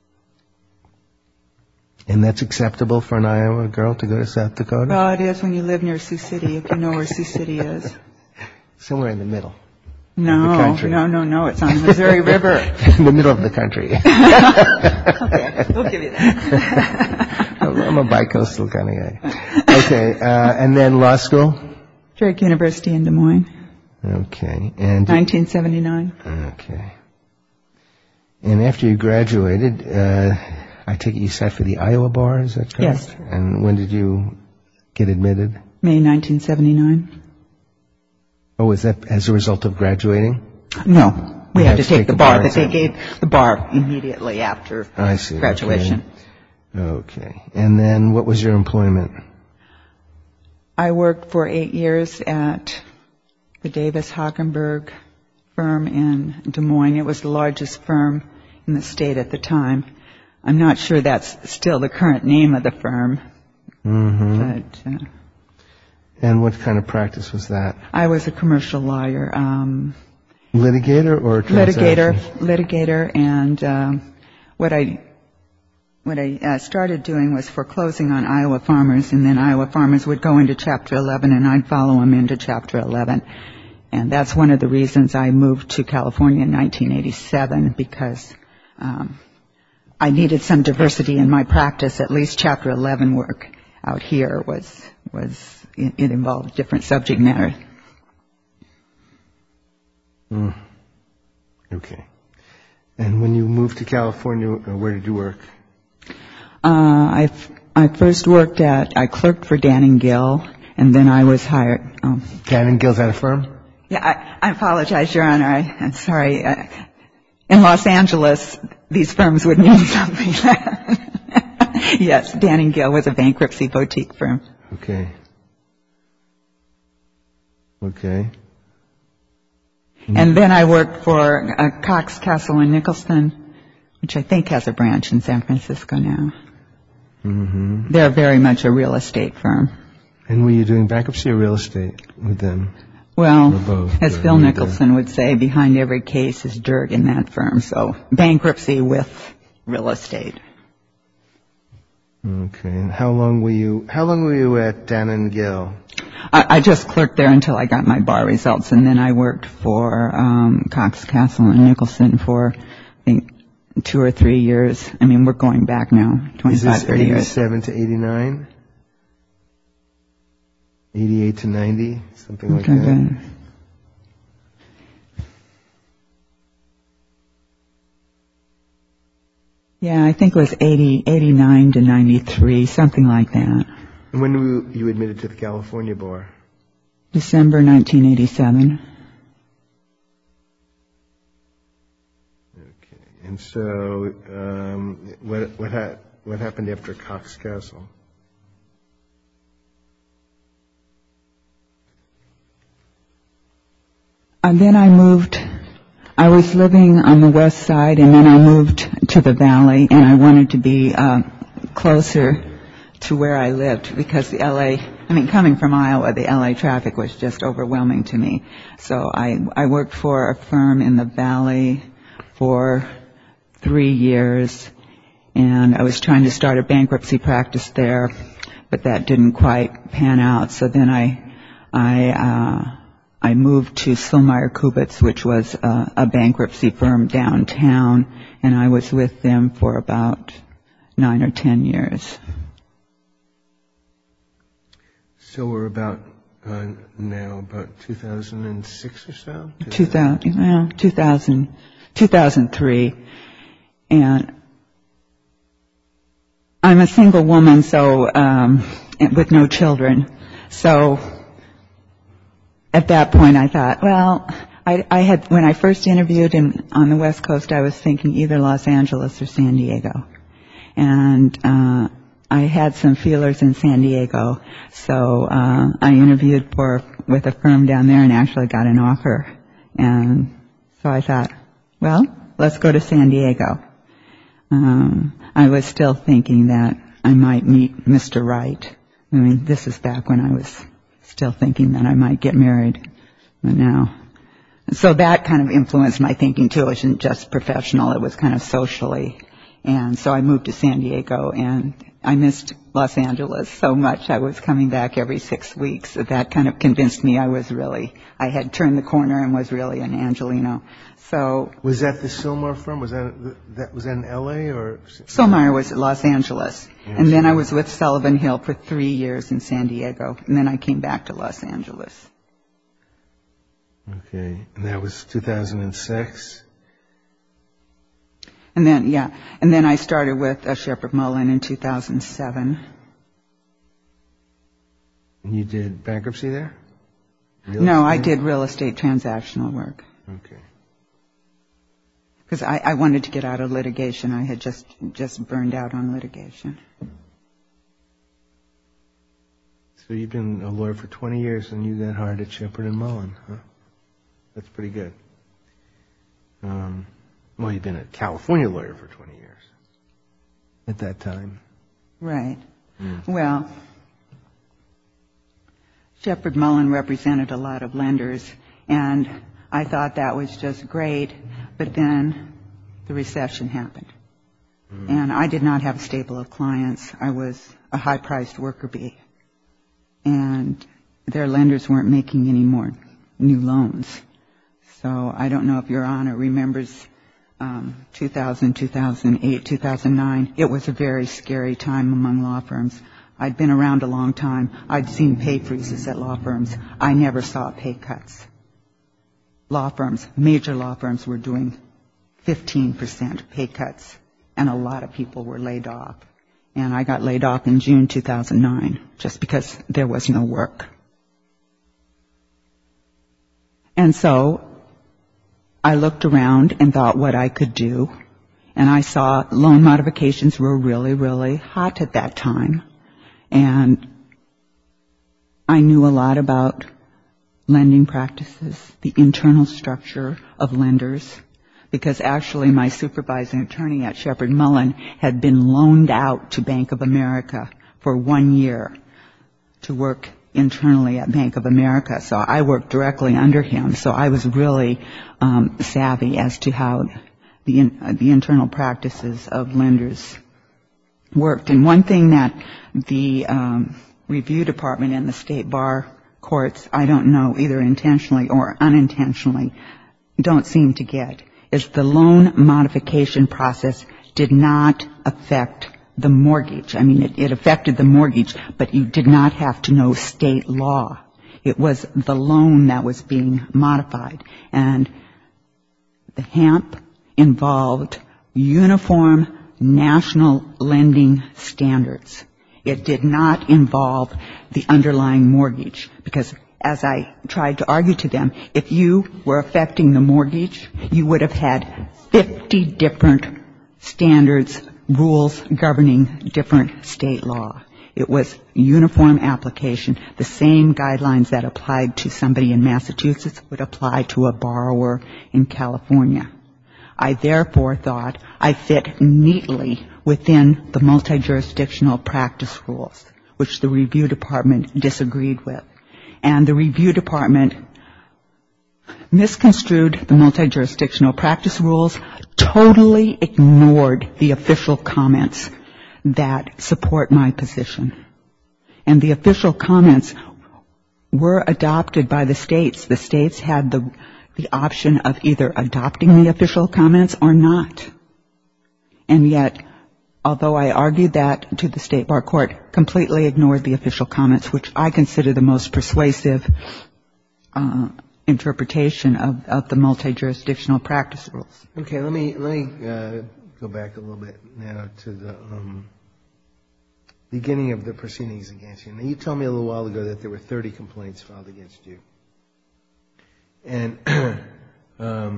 And that's acceptable for an Iowa girl to go to South Dakota? Well, it is when you live near Sioux City, if you know where Sioux City is. Somewhere in the middle. No, of the country. No, it's on the Missouri River. In the middle of the country. Okay, we'll give you that. I'm a bi-coastal kind of guy. Okay, and then law school? Drake University in Des Moines. Okay. And 1979. Okay. And after you graduated, I take it you sat for the Iowa bar, is that correct? Yes. And when did you get admitted? May 1979. Oh, is that as a result of graduating? No, we had to take the bar, but they gave the bar immediately after graduation. Okay. And then what was your employment? I worked for 8 years at the Davis Hockenberg firm in Des Moines. It was the largest firm in the state at the time. I'm not sure that's still the current name of the firm. But, and what kind of practice was that? I was a commercial lawyer. Litigator or transaction? Litigator, and what I started doing was foreclosing on Iowa farmers, and then Iowa farmers would go into Chapter 11, and I'd follow them into Chapter 11. And that's one of the reasons I moved to California in 1987, because I needed some diversity in my practice. At least Chapter 11 work out here it involved different subject matter. Okay. And when you moved to California, where did you work? I first I clerked for Dan & Gill, and then I was hired. Dan & Gill's at a firm? Yeah, I apologize, Your Honor. I'm sorry. In Los Angeles, these firms would mean something. Yes, Dan & Gill was a bankruptcy boutique firm. Okay. And then I worked for Cox, Castle & Nicholson, which I think has a branch in San Francisco now. They're very much a real estate firm. And were you doing bankruptcy or real estate with them? Well, both, as Phil Nicholson would say, behind every case is dirt in that firm. So bankruptcy with real estate. Okay. And how long were you at Dan & Gill? I just clerked there until I got my bar results, and then I worked for Cox, Castle & Nicholson for, I think, 2 or 3 years. I mean, we're going back now, 25, 30 years. Is this 87 to 89? 88 to 90? Something like that? Good. Yeah, I think it was 89 to 93, something like that. And when were you admitted to the California bar? December 1987. Okay. And so, what happened after Cox Castle? And then I was living on the west side, and then I moved to the valley, and I wanted to be closer to where I lived because coming from Iowa, the LA traffic was just overwhelming to me. So I worked for a firm in the valley for 3 years, and I was trying to start a bankruptcy practice there, but that didn't quite pan out. So then I moved to Silmeyer Kubitz, which was a bankruptcy firm downtown, and I was with them for about 9 or 10 years. So we're about 2006 or so? 2003. And I'm a single woman, so with no children. So at that point, I thought, well, I had when I first interviewed on the West Coast, I was thinking either Los Angeles or San Diego, and I had some feelers in San Diego, so I interviewed with a firm down there and actually got an offer, and so I thought, well, let's go to San Diego. I was still thinking that I might meet Mr. Right. I mean, this is back when I was still thinking that I might get married. But now, so that kind of influenced my thinking too. It wasn't just professional; it was kind of socially. And so I moved to San Diego, and I missed Los Angeles so much. I was coming back every 6 weeks. That kind of convinced me I had turned the corner and was really an Angelino. So was that the Silmeyer firm? Was that in L.A. or? Silmeyer was at Los Angeles, and then I was with Sullivan Hill for 3 years in San Diego, and then I came back to Los Angeles. Okay, and that was 2006. And then I started with Sheppard Mullin in 2007. And you did bankruptcy there? No, I did real estate transactional work. Okay. Because I wanted to get out of litigation. I had just burned out on litigation. So you've been a lawyer for 20 years, and you got hired at Sheppard and Mullin, huh? That's pretty good. Well, you've been a California lawyer for 20 years at that time. Right. Well, Sheppard Mullin represented a lot of lenders, and I thought that was just great, but then the recession happened. And I did not have a stable of clients. I was a high-priced worker bee, and their lenders weren't making any more new loans. So I don't know if Your Honor remembers 2000, 2008, 2009. It was a very scary time among law firms. I'd been around a long time. I'd seen pay freezes at law firms. I never saw pay cuts. Major law firms were doing 15% pay cuts, and a lot of people were laid off. And I got laid off in June 2009 just because there was no work. And so I looked around and thought what I could do, and I saw loan modifications were really, really hot at that time. And I knew a lot about lending practices, the internal structure of lenders, because actually my supervising attorney at Sheppard Mullin had been loaned out to Bank of America for 1 year to work internally at Bank of America. So I worked directly under him. So I was really savvy as to how the internal practices of lenders worked. And one thing that the review department and the state bar courts, I don't know, either intentionally or unintentionally, don't seem to get, is the loan modification process did not affect the mortgage. I mean, it affected the mortgage, but you did not have to know state law. It was the loan that was being modified. And the HAMP involved uniform national lending standards. It did not involve the underlying mortgage, because as I tried to argue to them, if you were affecting the mortgage, you would have had 50 different standards, rules governing different state law. It was uniform application. The same guidelines that applied to somebody in Massachusetts would apply to a borrower in California. I therefore thought I fit neatly within the multi-jurisdictional practice rules, which the review department disagreed with. And the review department misconstrued the multi-jurisdictional practice rules, totally ignored the official comments that support my position. And the official comments were adopted by the states. The states had the option of either adopting the official comments or not. And yet, although I argued that to the State Bar Court, completely ignored the official comments, which I consider the most persuasive interpretation of the multi-jurisdictional practice rules. Okay, let me go back a little bit now to the beginning of the proceedings against you. Now, you told me a little while ago that there were 30 complaints filed against you. And I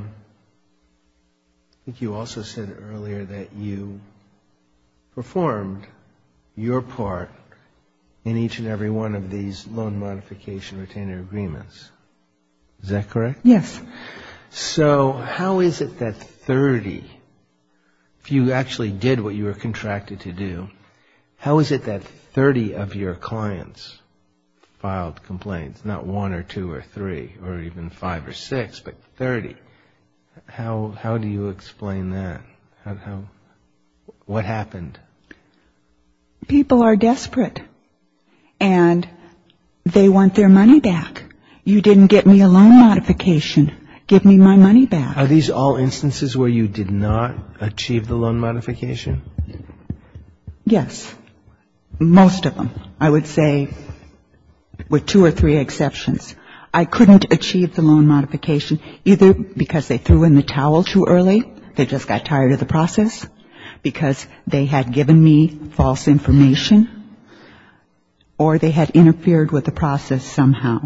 think you also said earlier that you performed your part in each and every one of these loan modification retainer agreements. Is that correct? Yes. So how is it that 30, if you actually did what you were contracted to do, how is it that 30 of your clients filed complaints, not 1 or 2 or 3 or even 5 or 6, but 30? How do you explain that? What happened? People are desperate, and they want their money back. You didn't get me a loan modification. Give me my money back. Are these all instances where you did not achieve the loan modification? Yes. Most of them, I would say, with 2 or 3 exceptions. I couldn't achieve the loan modification either because they threw in the towel too early, they just got tired of the process, because they had given me false information, or they had interfered with the process somehow.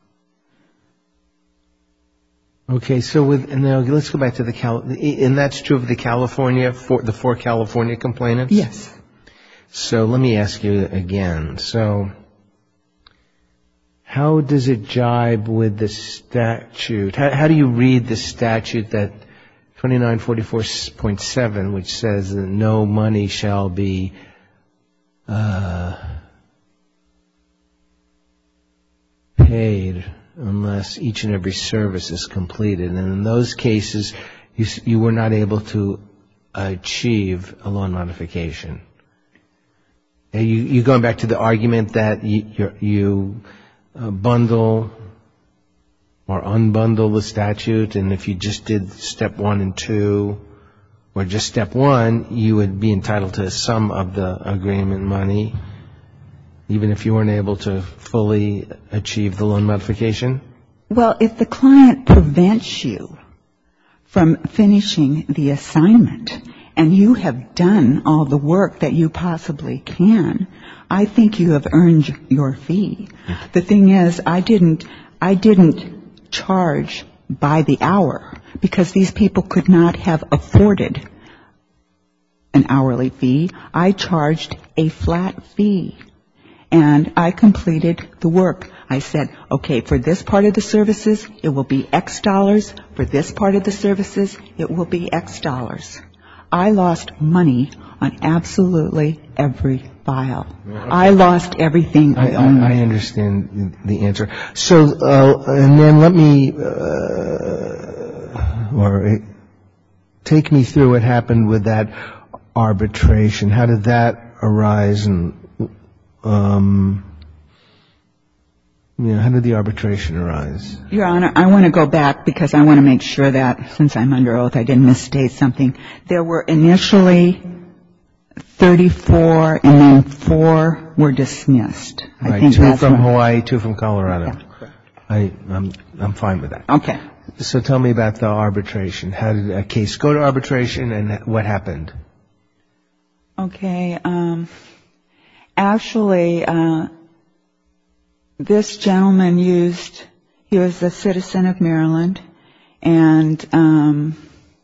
Okay, so now let's go back to and that's true of the the 4 California complainants? Yes. So let me ask you again. So how does it jibe with the statute? How do you read the statute that 2944.7, which says that no money shall be paid unless each and every service is completed? And in those cases, you were not able to achieve a loan modification. You going back to the argument that you bundle or unbundle the statute, and if you just did step 1 and 2, or just step 1, you would be entitled to some of the agreement money, even if you weren't able to fully achieve the loan modification? Well, if the client prevents you from finishing the assignment, and you have done all the work that you possibly can, I think you have earned your fee. The thing is, I didn't charge by the hour because these people could not have afforded an hourly fee. I charged a flat fee, and I completed the work. I said, okay, for this part of the services, it will be X dollars. For this part of the services, it will be X dollars. I lost money on absolutely every file. Okay. I lost everything I owned. I understand the answer. So, and then let me, take me through what happened with that arbitration. How did that arise, and How did the arbitration arise? Your Honor, I want to go back because I want to make sure that, since I'm under oath, I didn't misstate something. There were initially 34, and then 4 were dismissed. Right, I think 2 from Hawaii, 2 from Colorado. Yeah, correct. I'm fine with that. Okay. So tell me about the arbitration. How did a case go to arbitration, and what happened? Okay. Actually, this gentleman he was a citizen of Maryland, and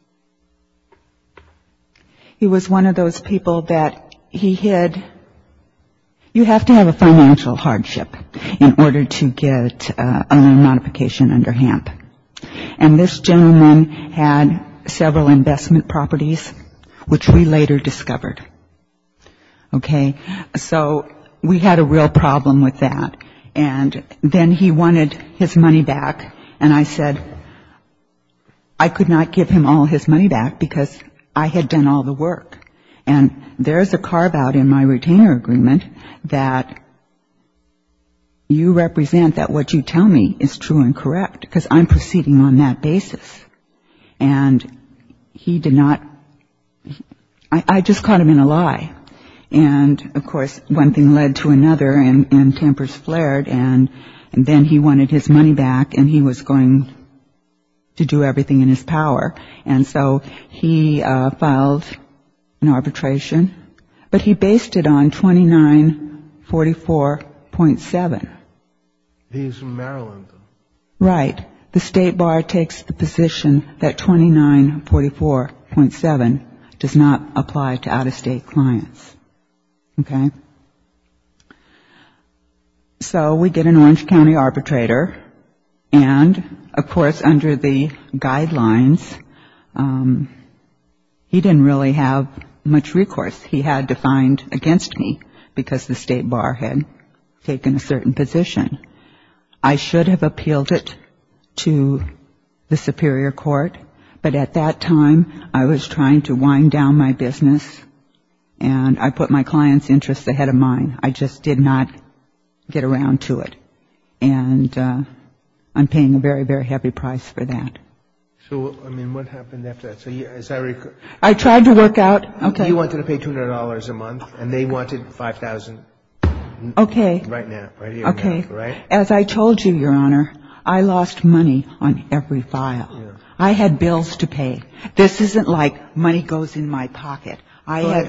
he was one of those people that he hid. You have to have a financial hardship in order to get a loan modification under HAMP. And this gentleman had several investment properties, which we later discovered. Okay, so we had a real problem with that. And then he wanted his money back, and I said I could not give him all his money back because I had done all the work. And there's a carve-out in my retainer agreement that you represent that what you tell me is true and correct, because I'm proceeding on that basis. And he did not, I just caught him in a lie. And, of course, one thing led to another, and tempers flared, and then he wanted his money back, and he was going to do everything in his power. And so he filed an arbitration, but he based it on 2944.7. He's from Maryland. Right. The State Bar takes the position that 2944.7 does not apply to out-of-state clients. Okay? So we get an Orange County arbitrator, and, of course, under the guidelines, he didn't really have much recourse. He had to find against me because the State Bar had taken a certain position. I should have appealed it to the Superior Court, but at that time I was trying to wind down my business, and I put my client's interests ahead of mine. I just did not get around to it. And I'm paying a very, very heavy price for that. So, what happened after that? So, I tried to work out. Okay. You wanted to pay $200 a month, and they wanted $5,000. Okay. Right now, right here. Okay. Now, right? As I told you, Your Honor, I lost money on every file. Yeah. I had bills to pay. This isn't like money goes in my pocket. I'm not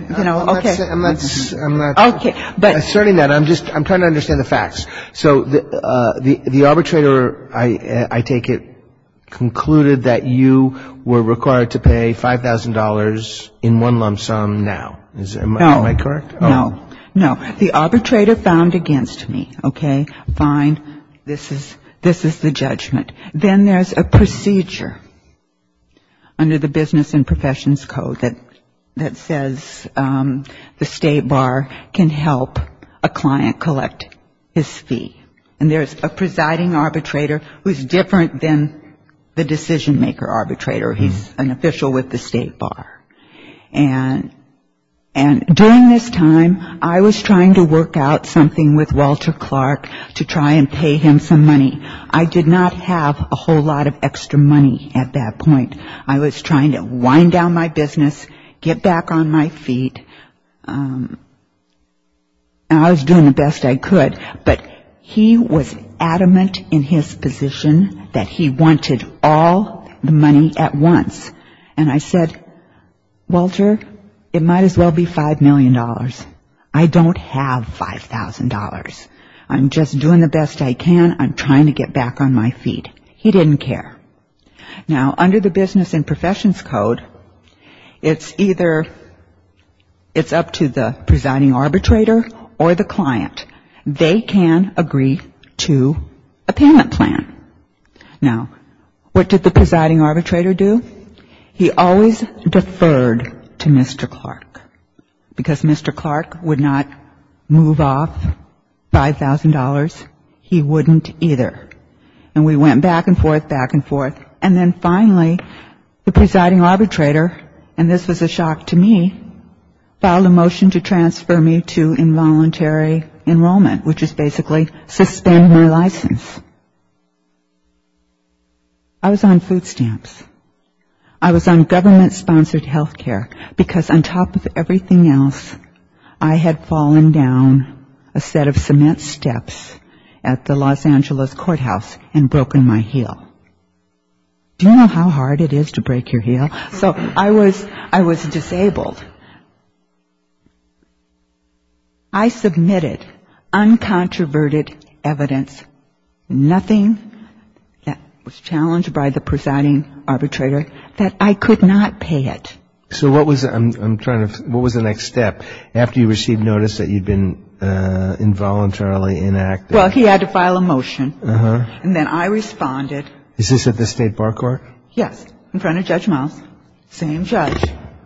asserting that. I'm trying to understand the facts. So the arbitrator, I take it, concluded that you were required to pay $5,000 in one lump sum now. Am I correct? Oh. No. The arbitrator found against me. Okay, fine. This is the judgment. Then there's a procedure under the Business and Professions Code that says the State Bar can help a client collect his fee. And there's a presiding arbitrator who's different than the decision-maker arbitrator. He's an official with the State Bar. And during this time, I was trying to work out something with Walter Clark to try and pay him some money. I did not have a whole lot of extra money at that point. I was trying to wind down my business, get back on my feet, and I was doing the best I could. But he was adamant in his position that he wanted all the money at once. And I said, Walter, it might as well be $5 million. I don't have $5,000. I'm just doing the best I can. I'm trying to get back on my feet. He didn't care. Now, under the Business and Professions Code, it's up to the presiding arbitrator or the client. They can agree to a payment plan. Now, what did the presiding arbitrator do? He always deferred to Mr. Clark, because Mr. Clark would not move off $5,000. He wouldn't either. And we went back and forth, and then finally the presiding arbitrator, and this was a shock to me, filed a motion to transfer me to involuntary enrollment, which is basically suspend my license. I was on food stamps. I was on government-sponsored health care because on top of everything else, I had fallen down a set of cement steps at the Los Angeles courthouse and broken my heel. Do you know how hard it is to break your heel? So I was disabled. I submitted uncontroverted evidence, nothing that was challenged by the presiding arbitrator, that I could not pay it. So what was what was the next step after you received notice that you'd been involuntarily inactive? Well, he had to file a motion, Uh-huh. and then I responded. Is this at the State Bar Court? Yes, in front of Judge Miles, same judge.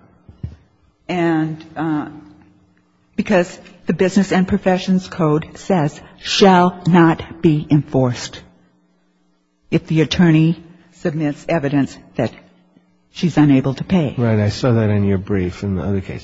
And because the Business and Professions Code says shall not be enforced if the attorney submits evidence that she's unable to pay. Right, I saw that in your brief in the other case.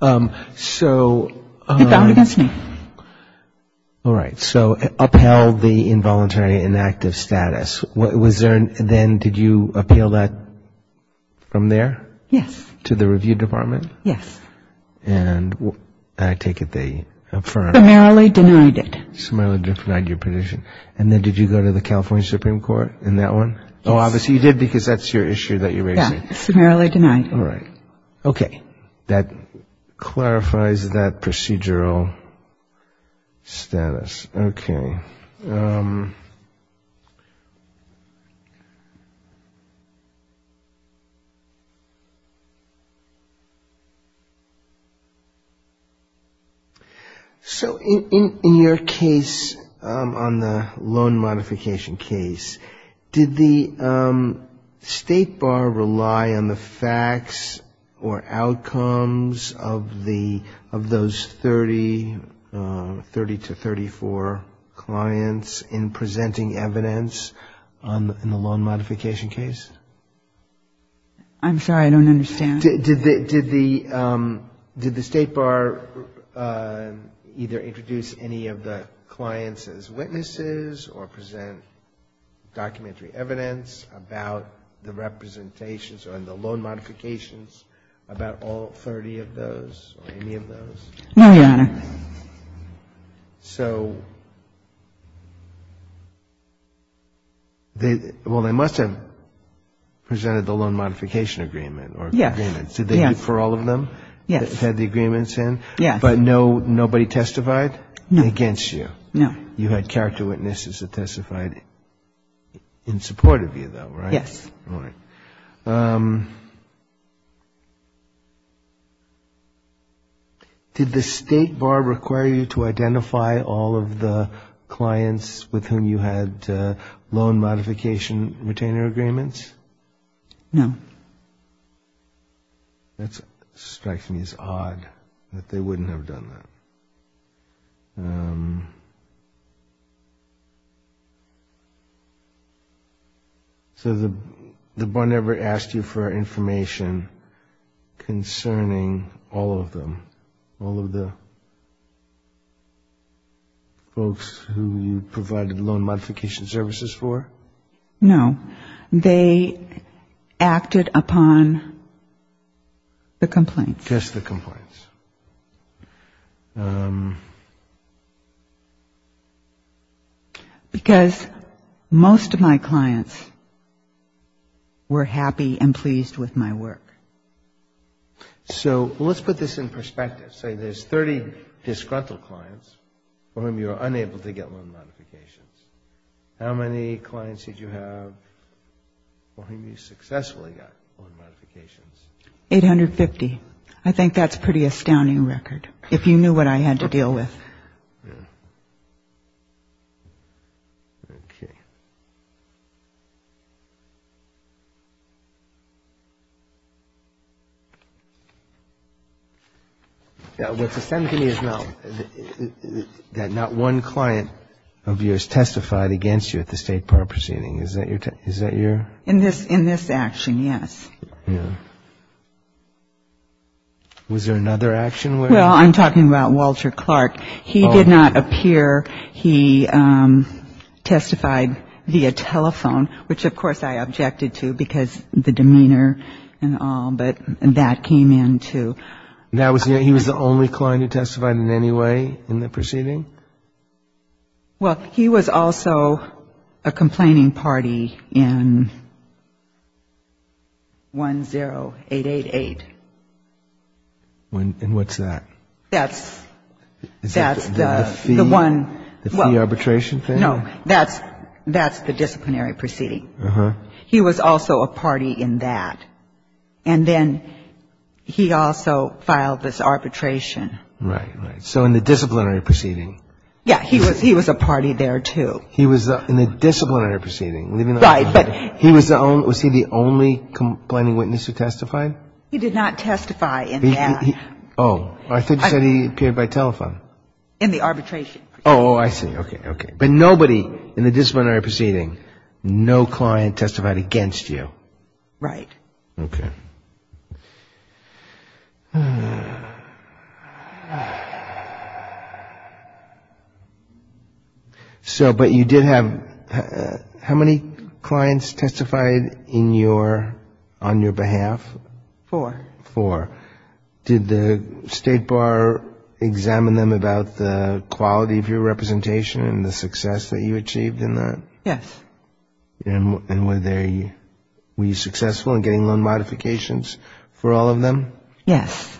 He found against me. All right, so upheld the involuntary inactive status. Was there then? Did you appeal that from there? Yes. To the review department? Yes. And I take it they affirmed. Summarily denied it. Summarily denied your petition. And then did you go to the California Supreme Court in that one? Yes. Oh, obviously you did because that's your issue that you're raising. Yeah, summarily denied. All right. Okay. That clarifies that procedural status. Okay. So in your case, on the loan modification case, did the State Bar rely on the facts or outcomes of those 30 to 34 clients in presenting evidence in the loan modification case? I'm sorry, I don't understand. Did the State Bar either introduce any of the clients as witnesses or present documentary evidence about the representations or the loan modifications about all 30 of those or any of those? No, Your Honor. So, they must have presented the loan modification agreement or agreements. Did they do for all of them? Yes. Had the agreements in? Yes. But nobody testified? No. Against you? No. You had character witnesses that testified in support of you, though, right? Yes. All right. Did the State Bar require you to identify all of the clients with whom you had loan modification retainer agreements? No. That strikes me as odd that they wouldn't have done that. So the bar never asked you for information concerning all of them, all of the folks who you provided loan modification services for? No. They acted upon the complaints. Just the complaints. Because most of my clients were happy and pleased with my work. So let's put this in perspective. Say there's 30 disgruntled clients for whom you were unable to get loan modifications. How many clients did you have for whom you successfully got loan modifications? 850. I think that's a pretty astounding record, if you knew what I had to deal with. Yeah. Okay. Now, what's astounding to me is now that not one client of yours testified against you at the State Bar proceeding. Is that your? In this action, yes. Yeah. Was there another action where? Well, I'm talking about Walter Clark. He did not appear. He testified via telephone, which of course I objected to because the demeanor and all, but that came in too. He was the only client who testified in any way in the proceeding? Well, he was also a complaining party in 10888. And what's that? That's the fee, the one. The fee arbitration thing? No, that's the disciplinary proceeding. Uh-huh. He was also a party in that. And then he also filed this arbitration. Right. So in the disciplinary proceeding. Yeah, he was a party there too. He was in the disciplinary proceeding. Right, but was he the only complaining witness who testified? He did not testify in that. I thought you said he appeared by telephone. In the arbitration. Oh, I see. Okay. But nobody in the disciplinary proceeding, no client testified against you. Right. Okay. So, but you did have, how many clients testified on your behalf? 4. 4. Did the State Bar examine them about the quality of your representation and the success that you achieved in that? Yes. And were you successful in getting loan modifications for all of them? Yes.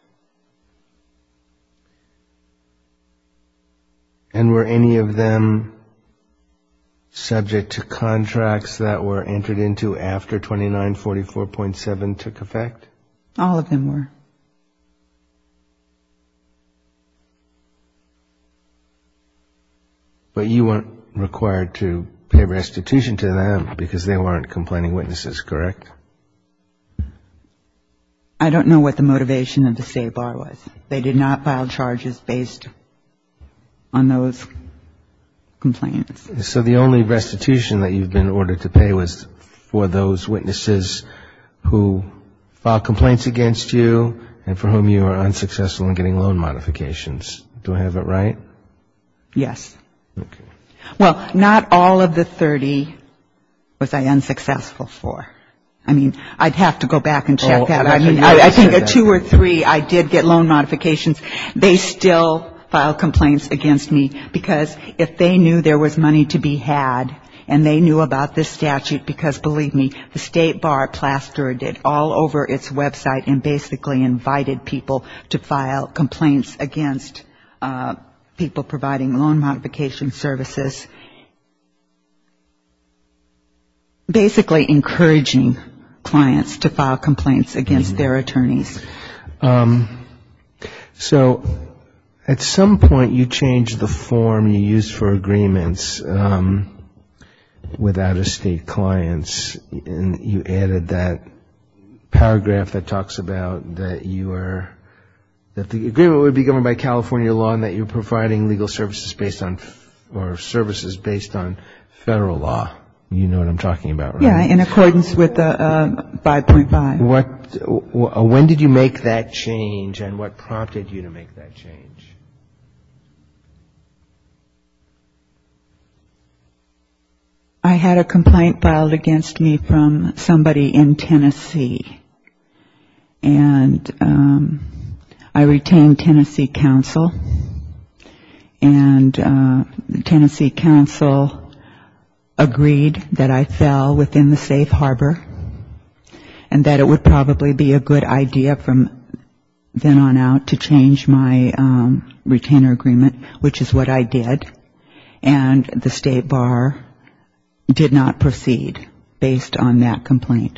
And were any of them subject to contracts that were entered into after 2944.7 took effect? All of them were. But you weren't required to pay restitution to them because they weren't complaining witnesses, correct? I don't know what the motivation of the State Bar was. They did not file charges based on those complaints. So the only restitution that you've been ordered to pay was for those witnesses who filed complaints against you and for whom you were unsuccessful in getting loan modifications. Do I have it right? Yes. Okay. Well, not all of the 30 was I unsuccessful for. I mean, I'd have to go back and check that. I think 2 or 3 I did get loan modifications. They still filed complaints against me because if they knew there was money to be had and they knew about this statute, because believe me, the State Bar plastered it all over its website and basically invited people to file complaints against people providing loan modification services, basically encouraging clients to file complaints against their attorneys. So at some point you changed the form you used for agreements with out-of-state clients, and you added that paragraph that talks about that that the agreement would be governed by California law and that you're providing legal services based on federal law. You know what I'm talking about, right? Yeah, in accordance with the 5.5. When did you make that change, and what prompted you to make that change? I had a complaint filed against me from somebody in Tennessee, and I retained Tennessee counsel, and the Tennessee counsel agreed that I fell within the safe harbor and that it would probably be a good idea from then on out to change my retainer agreement, which is what I did, and the State Bar did not proceed based on that complaint.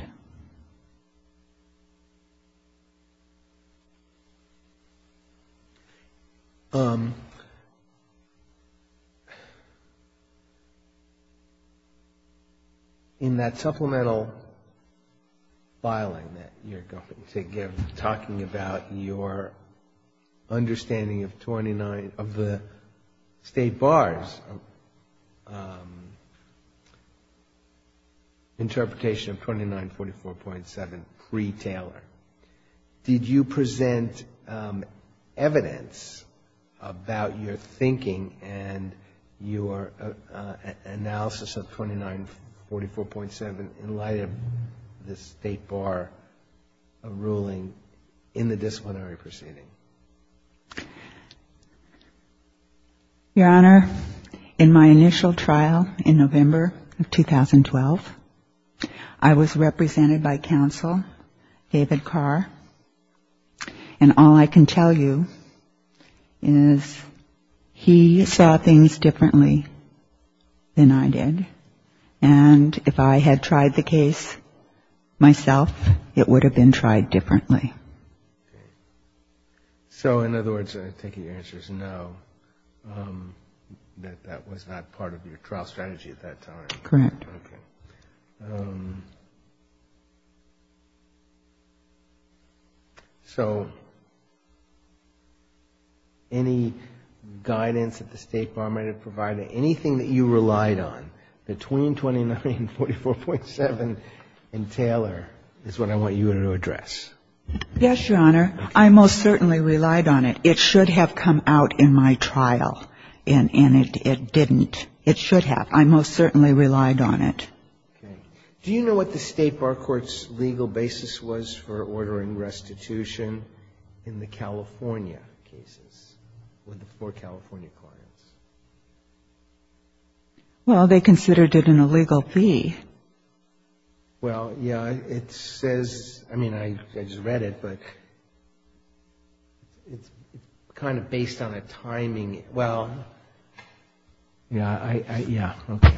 In that supplemental filing that you're going to give, talking about your understanding of 29 of the State Bar's interpretation of 2944.7 pre-Taylor, did you present evidence about your thinking and your analysis of 2944.7 in light of the State Bar ruling in the disciplinary proceeding? Your Honor, in my initial trial in November of 2012, I was represented by counsel David Carr, and all I can tell you is he saw things differently than I did, and if I had tried the case myself, it would have been tried differently. Okay. So, in other words, I take it your answer is no, that was not part of your trial strategy at that time. Correct. Okay. So, any guidance that the State Bar might have provided, anything that you relied on between 2944.7 and Taylor is what I want you to address. Yes, Your Honor. Okay. I most certainly relied on it. It should have come out in my trial, and it didn't. It should have. I most certainly relied on it. Okay. Do you know what the State Bar Court's legal basis was for ordering restitution in the California cases with the 4 California clients? Well, they considered it an illegal fee. Well, yeah, it says, I mean, I just read it, but it's kind of based on a timing. Well, yeah, okay.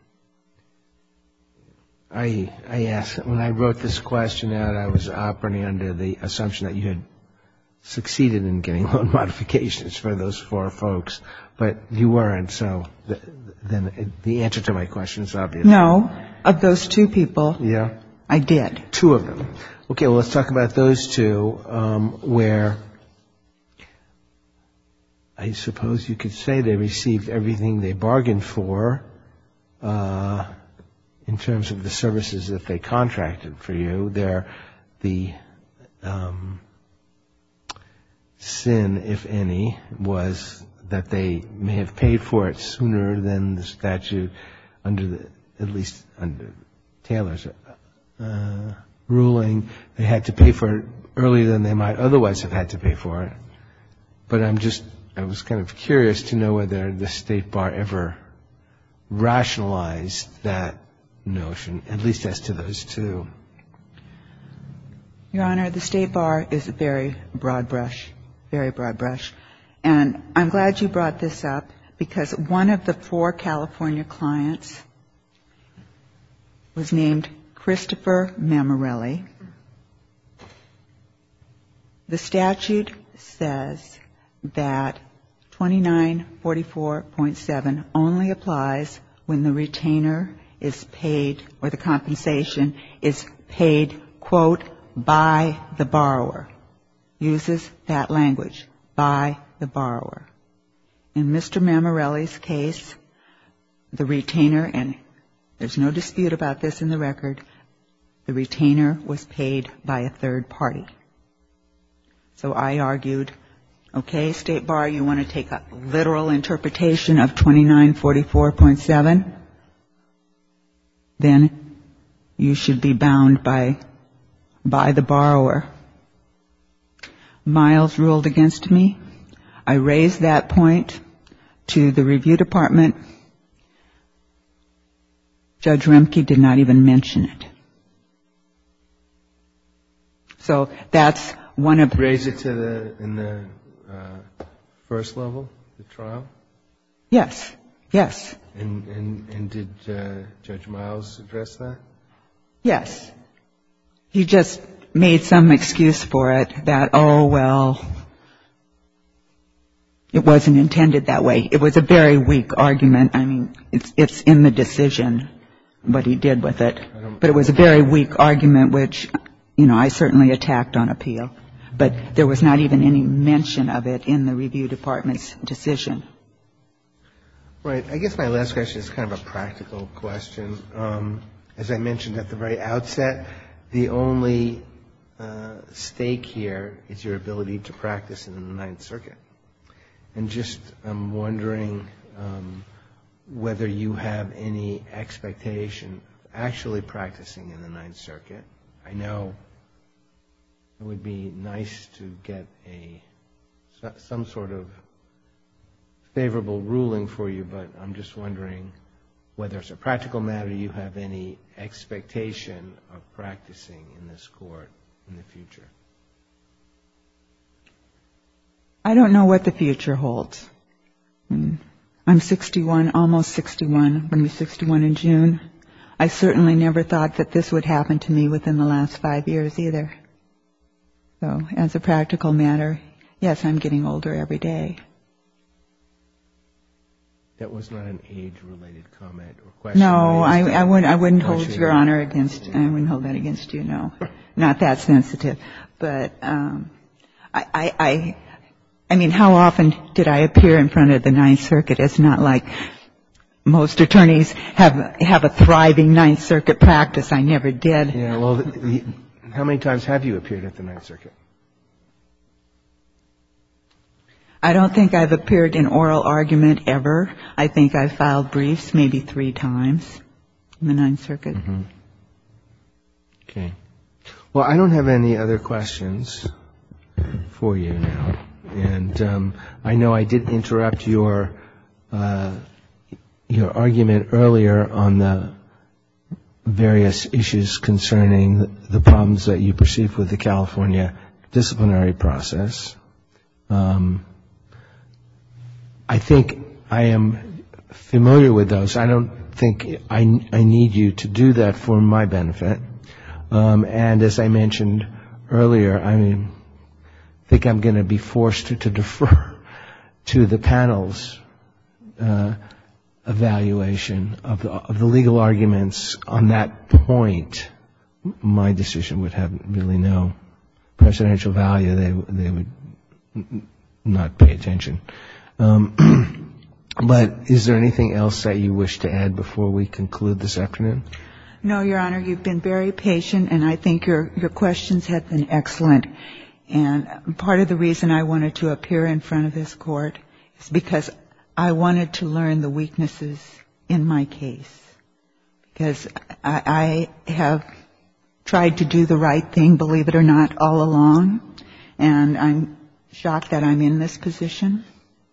I asked, when I wrote this question out, I was operating under the assumption that you had succeeded in getting loan modifications for those 4 folks, but you weren't, so then the answer to my question is obvious. No, of those 2 people, yeah, I did. 2 of them. Okay, well, let's talk about those 2, where I suppose you could say they received everything they bargained for in terms of the services that they contracted for you. The sin, if any, was that they may have paid for it sooner than the statute at least under Taylor's ruling. They had to pay for it earlier than they might otherwise have had to pay for it. But I was kind of curious to know whether the State Bar ever rationalized that notion, at least as to those 2. Your Honor, the State Bar is a very broad brush. And I'm glad you brought this up because one of the 4 California clients was named Christopher Mammarelli. The statute says that 2944.7 only applies when the retainer is paid or the compensation is paid, quote, by the borrower. Uses that language, by the borrower. In Mr. Mammarelli's case, the retainer, and there's no dispute about this in the record, the retainer was paid by a third party. So I argued, okay, State Bar, you want to take a literal interpretation of 2944.7? Then you should be bound by the borrower. Miles ruled against me. I raised that point to the review department. Judge Remke did not even mention it. So that's one of... Raise it in the first level, the trial? Yes. And did Judge Miles address that? Yes. He just made some excuse for it that, oh, well, it wasn't intended that way. It was a very weak argument. I mean, it's in the decision what he did with it. But it was a very weak argument, which, I certainly attacked on appeal. But there was not even any mention of it in the review department's decision. Right. I guess my last question is kind of a practical question. As I mentioned at the very outset, the only stake here is your ability to practice in the Ninth Circuit. And just I'm wondering whether you have any expectation of actually practicing in the Ninth Circuit. I know it would be nice to get some sort of favorable ruling for you, but I'm just wondering whether it's a practical matter you have any expectation of practicing in this court in the future. I don't know what the future holds. I'm 61, almost 61. I'm going to be 61 in June. I certainly never thought that this would happen to me within the last 5 years either. So, as a practical matter, yes, I'm getting older every day. That was not an age-related comment or question. No, I wouldn't hold Your Honor against. I wouldn't hold that against you. No, not that sensitive. But I mean, how often did I appear in front of the Ninth Circuit? It's not like most attorneys have a thriving Ninth Circuit practice. I never did. Yeah. Well, how many times have you appeared at the Ninth Circuit? I don't think I've appeared in oral argument ever. I think I've filed briefs maybe 3 times in the Ninth Circuit. Mm-hmm. Okay. Well, I don't have any other questions for you now. And I know I did interrupt your argument earlier on the various issues concerning the problems that you perceive with the California disciplinary process. I think I am familiar with those. I don't think I need you to do that for my benefit. And as I mentioned earlier, I think I'm going to be forced to defer to the panel's evaluation of the legal arguments on that point. My decision would have really no precedential value. They would not pay attention. But is there anything else that you wish to add before we conclude this afternoon? No, Your Honor, you've been very patient, and I think your questions have been excellent. And part of the reason I wanted to appear in front of this court is because I wanted to learn the weaknesses in my case. Because I have tried to do the right thing, believe it or not, all along. And I'm shocked that I'm in this position.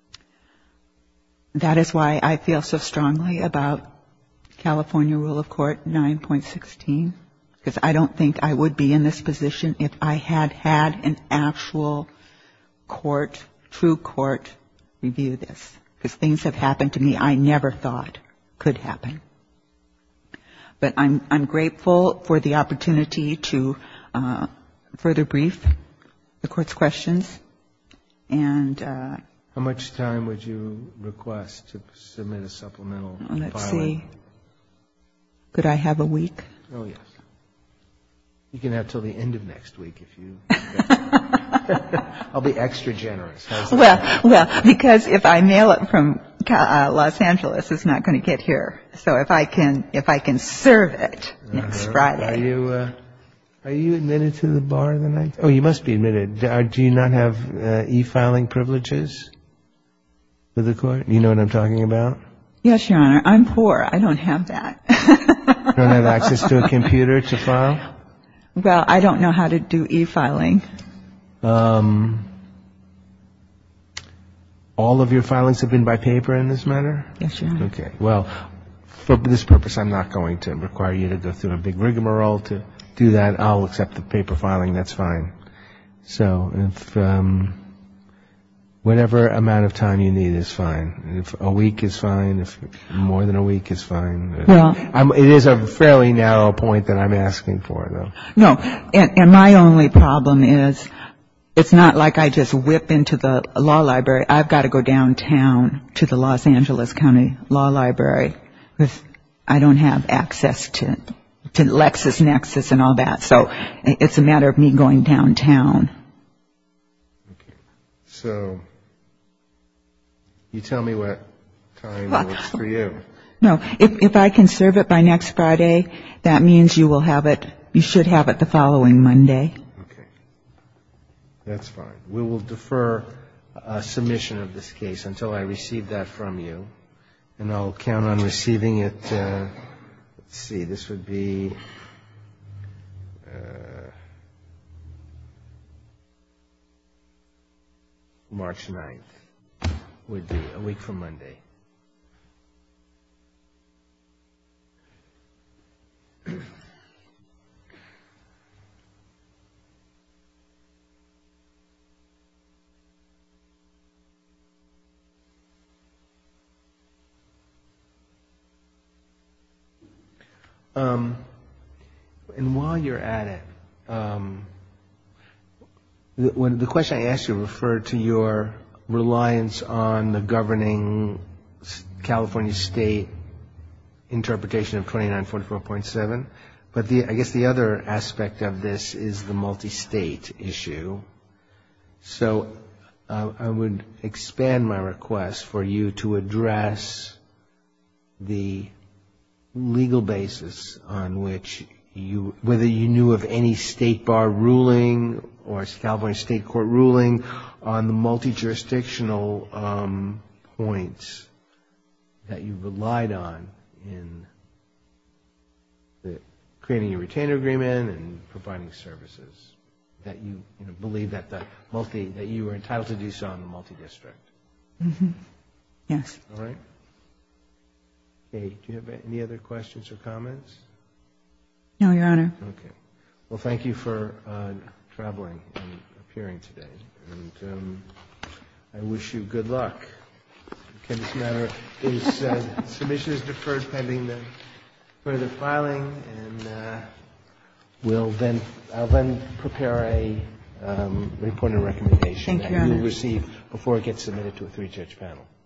That is why I feel so strongly about California Rule of Court 9.16, because I don't think I would be in this position if I had had an actual court, true court, review this. Because things have happened to me I never thought could happen. But I'm grateful for the opportunity to further brief the court's questions. And how much time would you request to submit a supplemental filing? Let's see. Could I have a week? Oh, yes. You can have till the end of next week if you... I'll be extra generous. Well, because if I mail it from Los Angeles, it's not going to get here. So if I can serve it next Friday. Are you admitted to the bar the night? Oh, you must be admitted. Do you not have e-filing privileges with the court? You know what I'm talking about? Yes, Your Honor. I'm poor. I don't have that. You don't have access to a computer to file? Well, I don't know how to do e-filing. All of your filings have been by paper in this matter? Yes, Your Honor. Okay. Well, for this purpose, I'm not going to require you to go through a big rigmarole to do that. I'll accept the paper filing. That's fine. So if whatever amount of time you need is fine. If a week is fine, if more than a week is fine. Well, it is a fairly narrow point that I'm asking for, though. No, and my only problem is it's not like I just whip into the law library. I've got to go downtown to the Los Angeles County Law Library because I don't have access to LexisNexis and all that. So it's a matter of me going downtown. Okay. So you tell me what time works for you. No, if I can serve it by next Friday, that means you will have it. You should have it the following Monday. Okay. That's fine. We will defer a submission of this case until I receive that from you, and I'll count on receiving it. Let's see, this would be March 9th, would be a week from Monday. And while you're at it, the question I asked you referred to your reliance on the governing California state interpretation of 2944.7, but I guess the other aspect of this is the multi-state issue. So I would expand my request for you to address the legal basis on which whether you knew of any state bar ruling or California state court ruling on the multi-jurisdictional points that you relied on in creating a retainer agreement and providing services, that you believe that that you were entitled to do so in the multi-district. Mm-hmm. Yes. All right. Okay. Do you have any other questions or comments? No, Your Honor. Okay. Well, thank you for traveling and appearing today, and I wish you good luck. Okay, this matter is submission is deferred pending the further filing, and I'll then prepare a report and recommendation that you'll receive before it gets submitted to a 3-judge panel.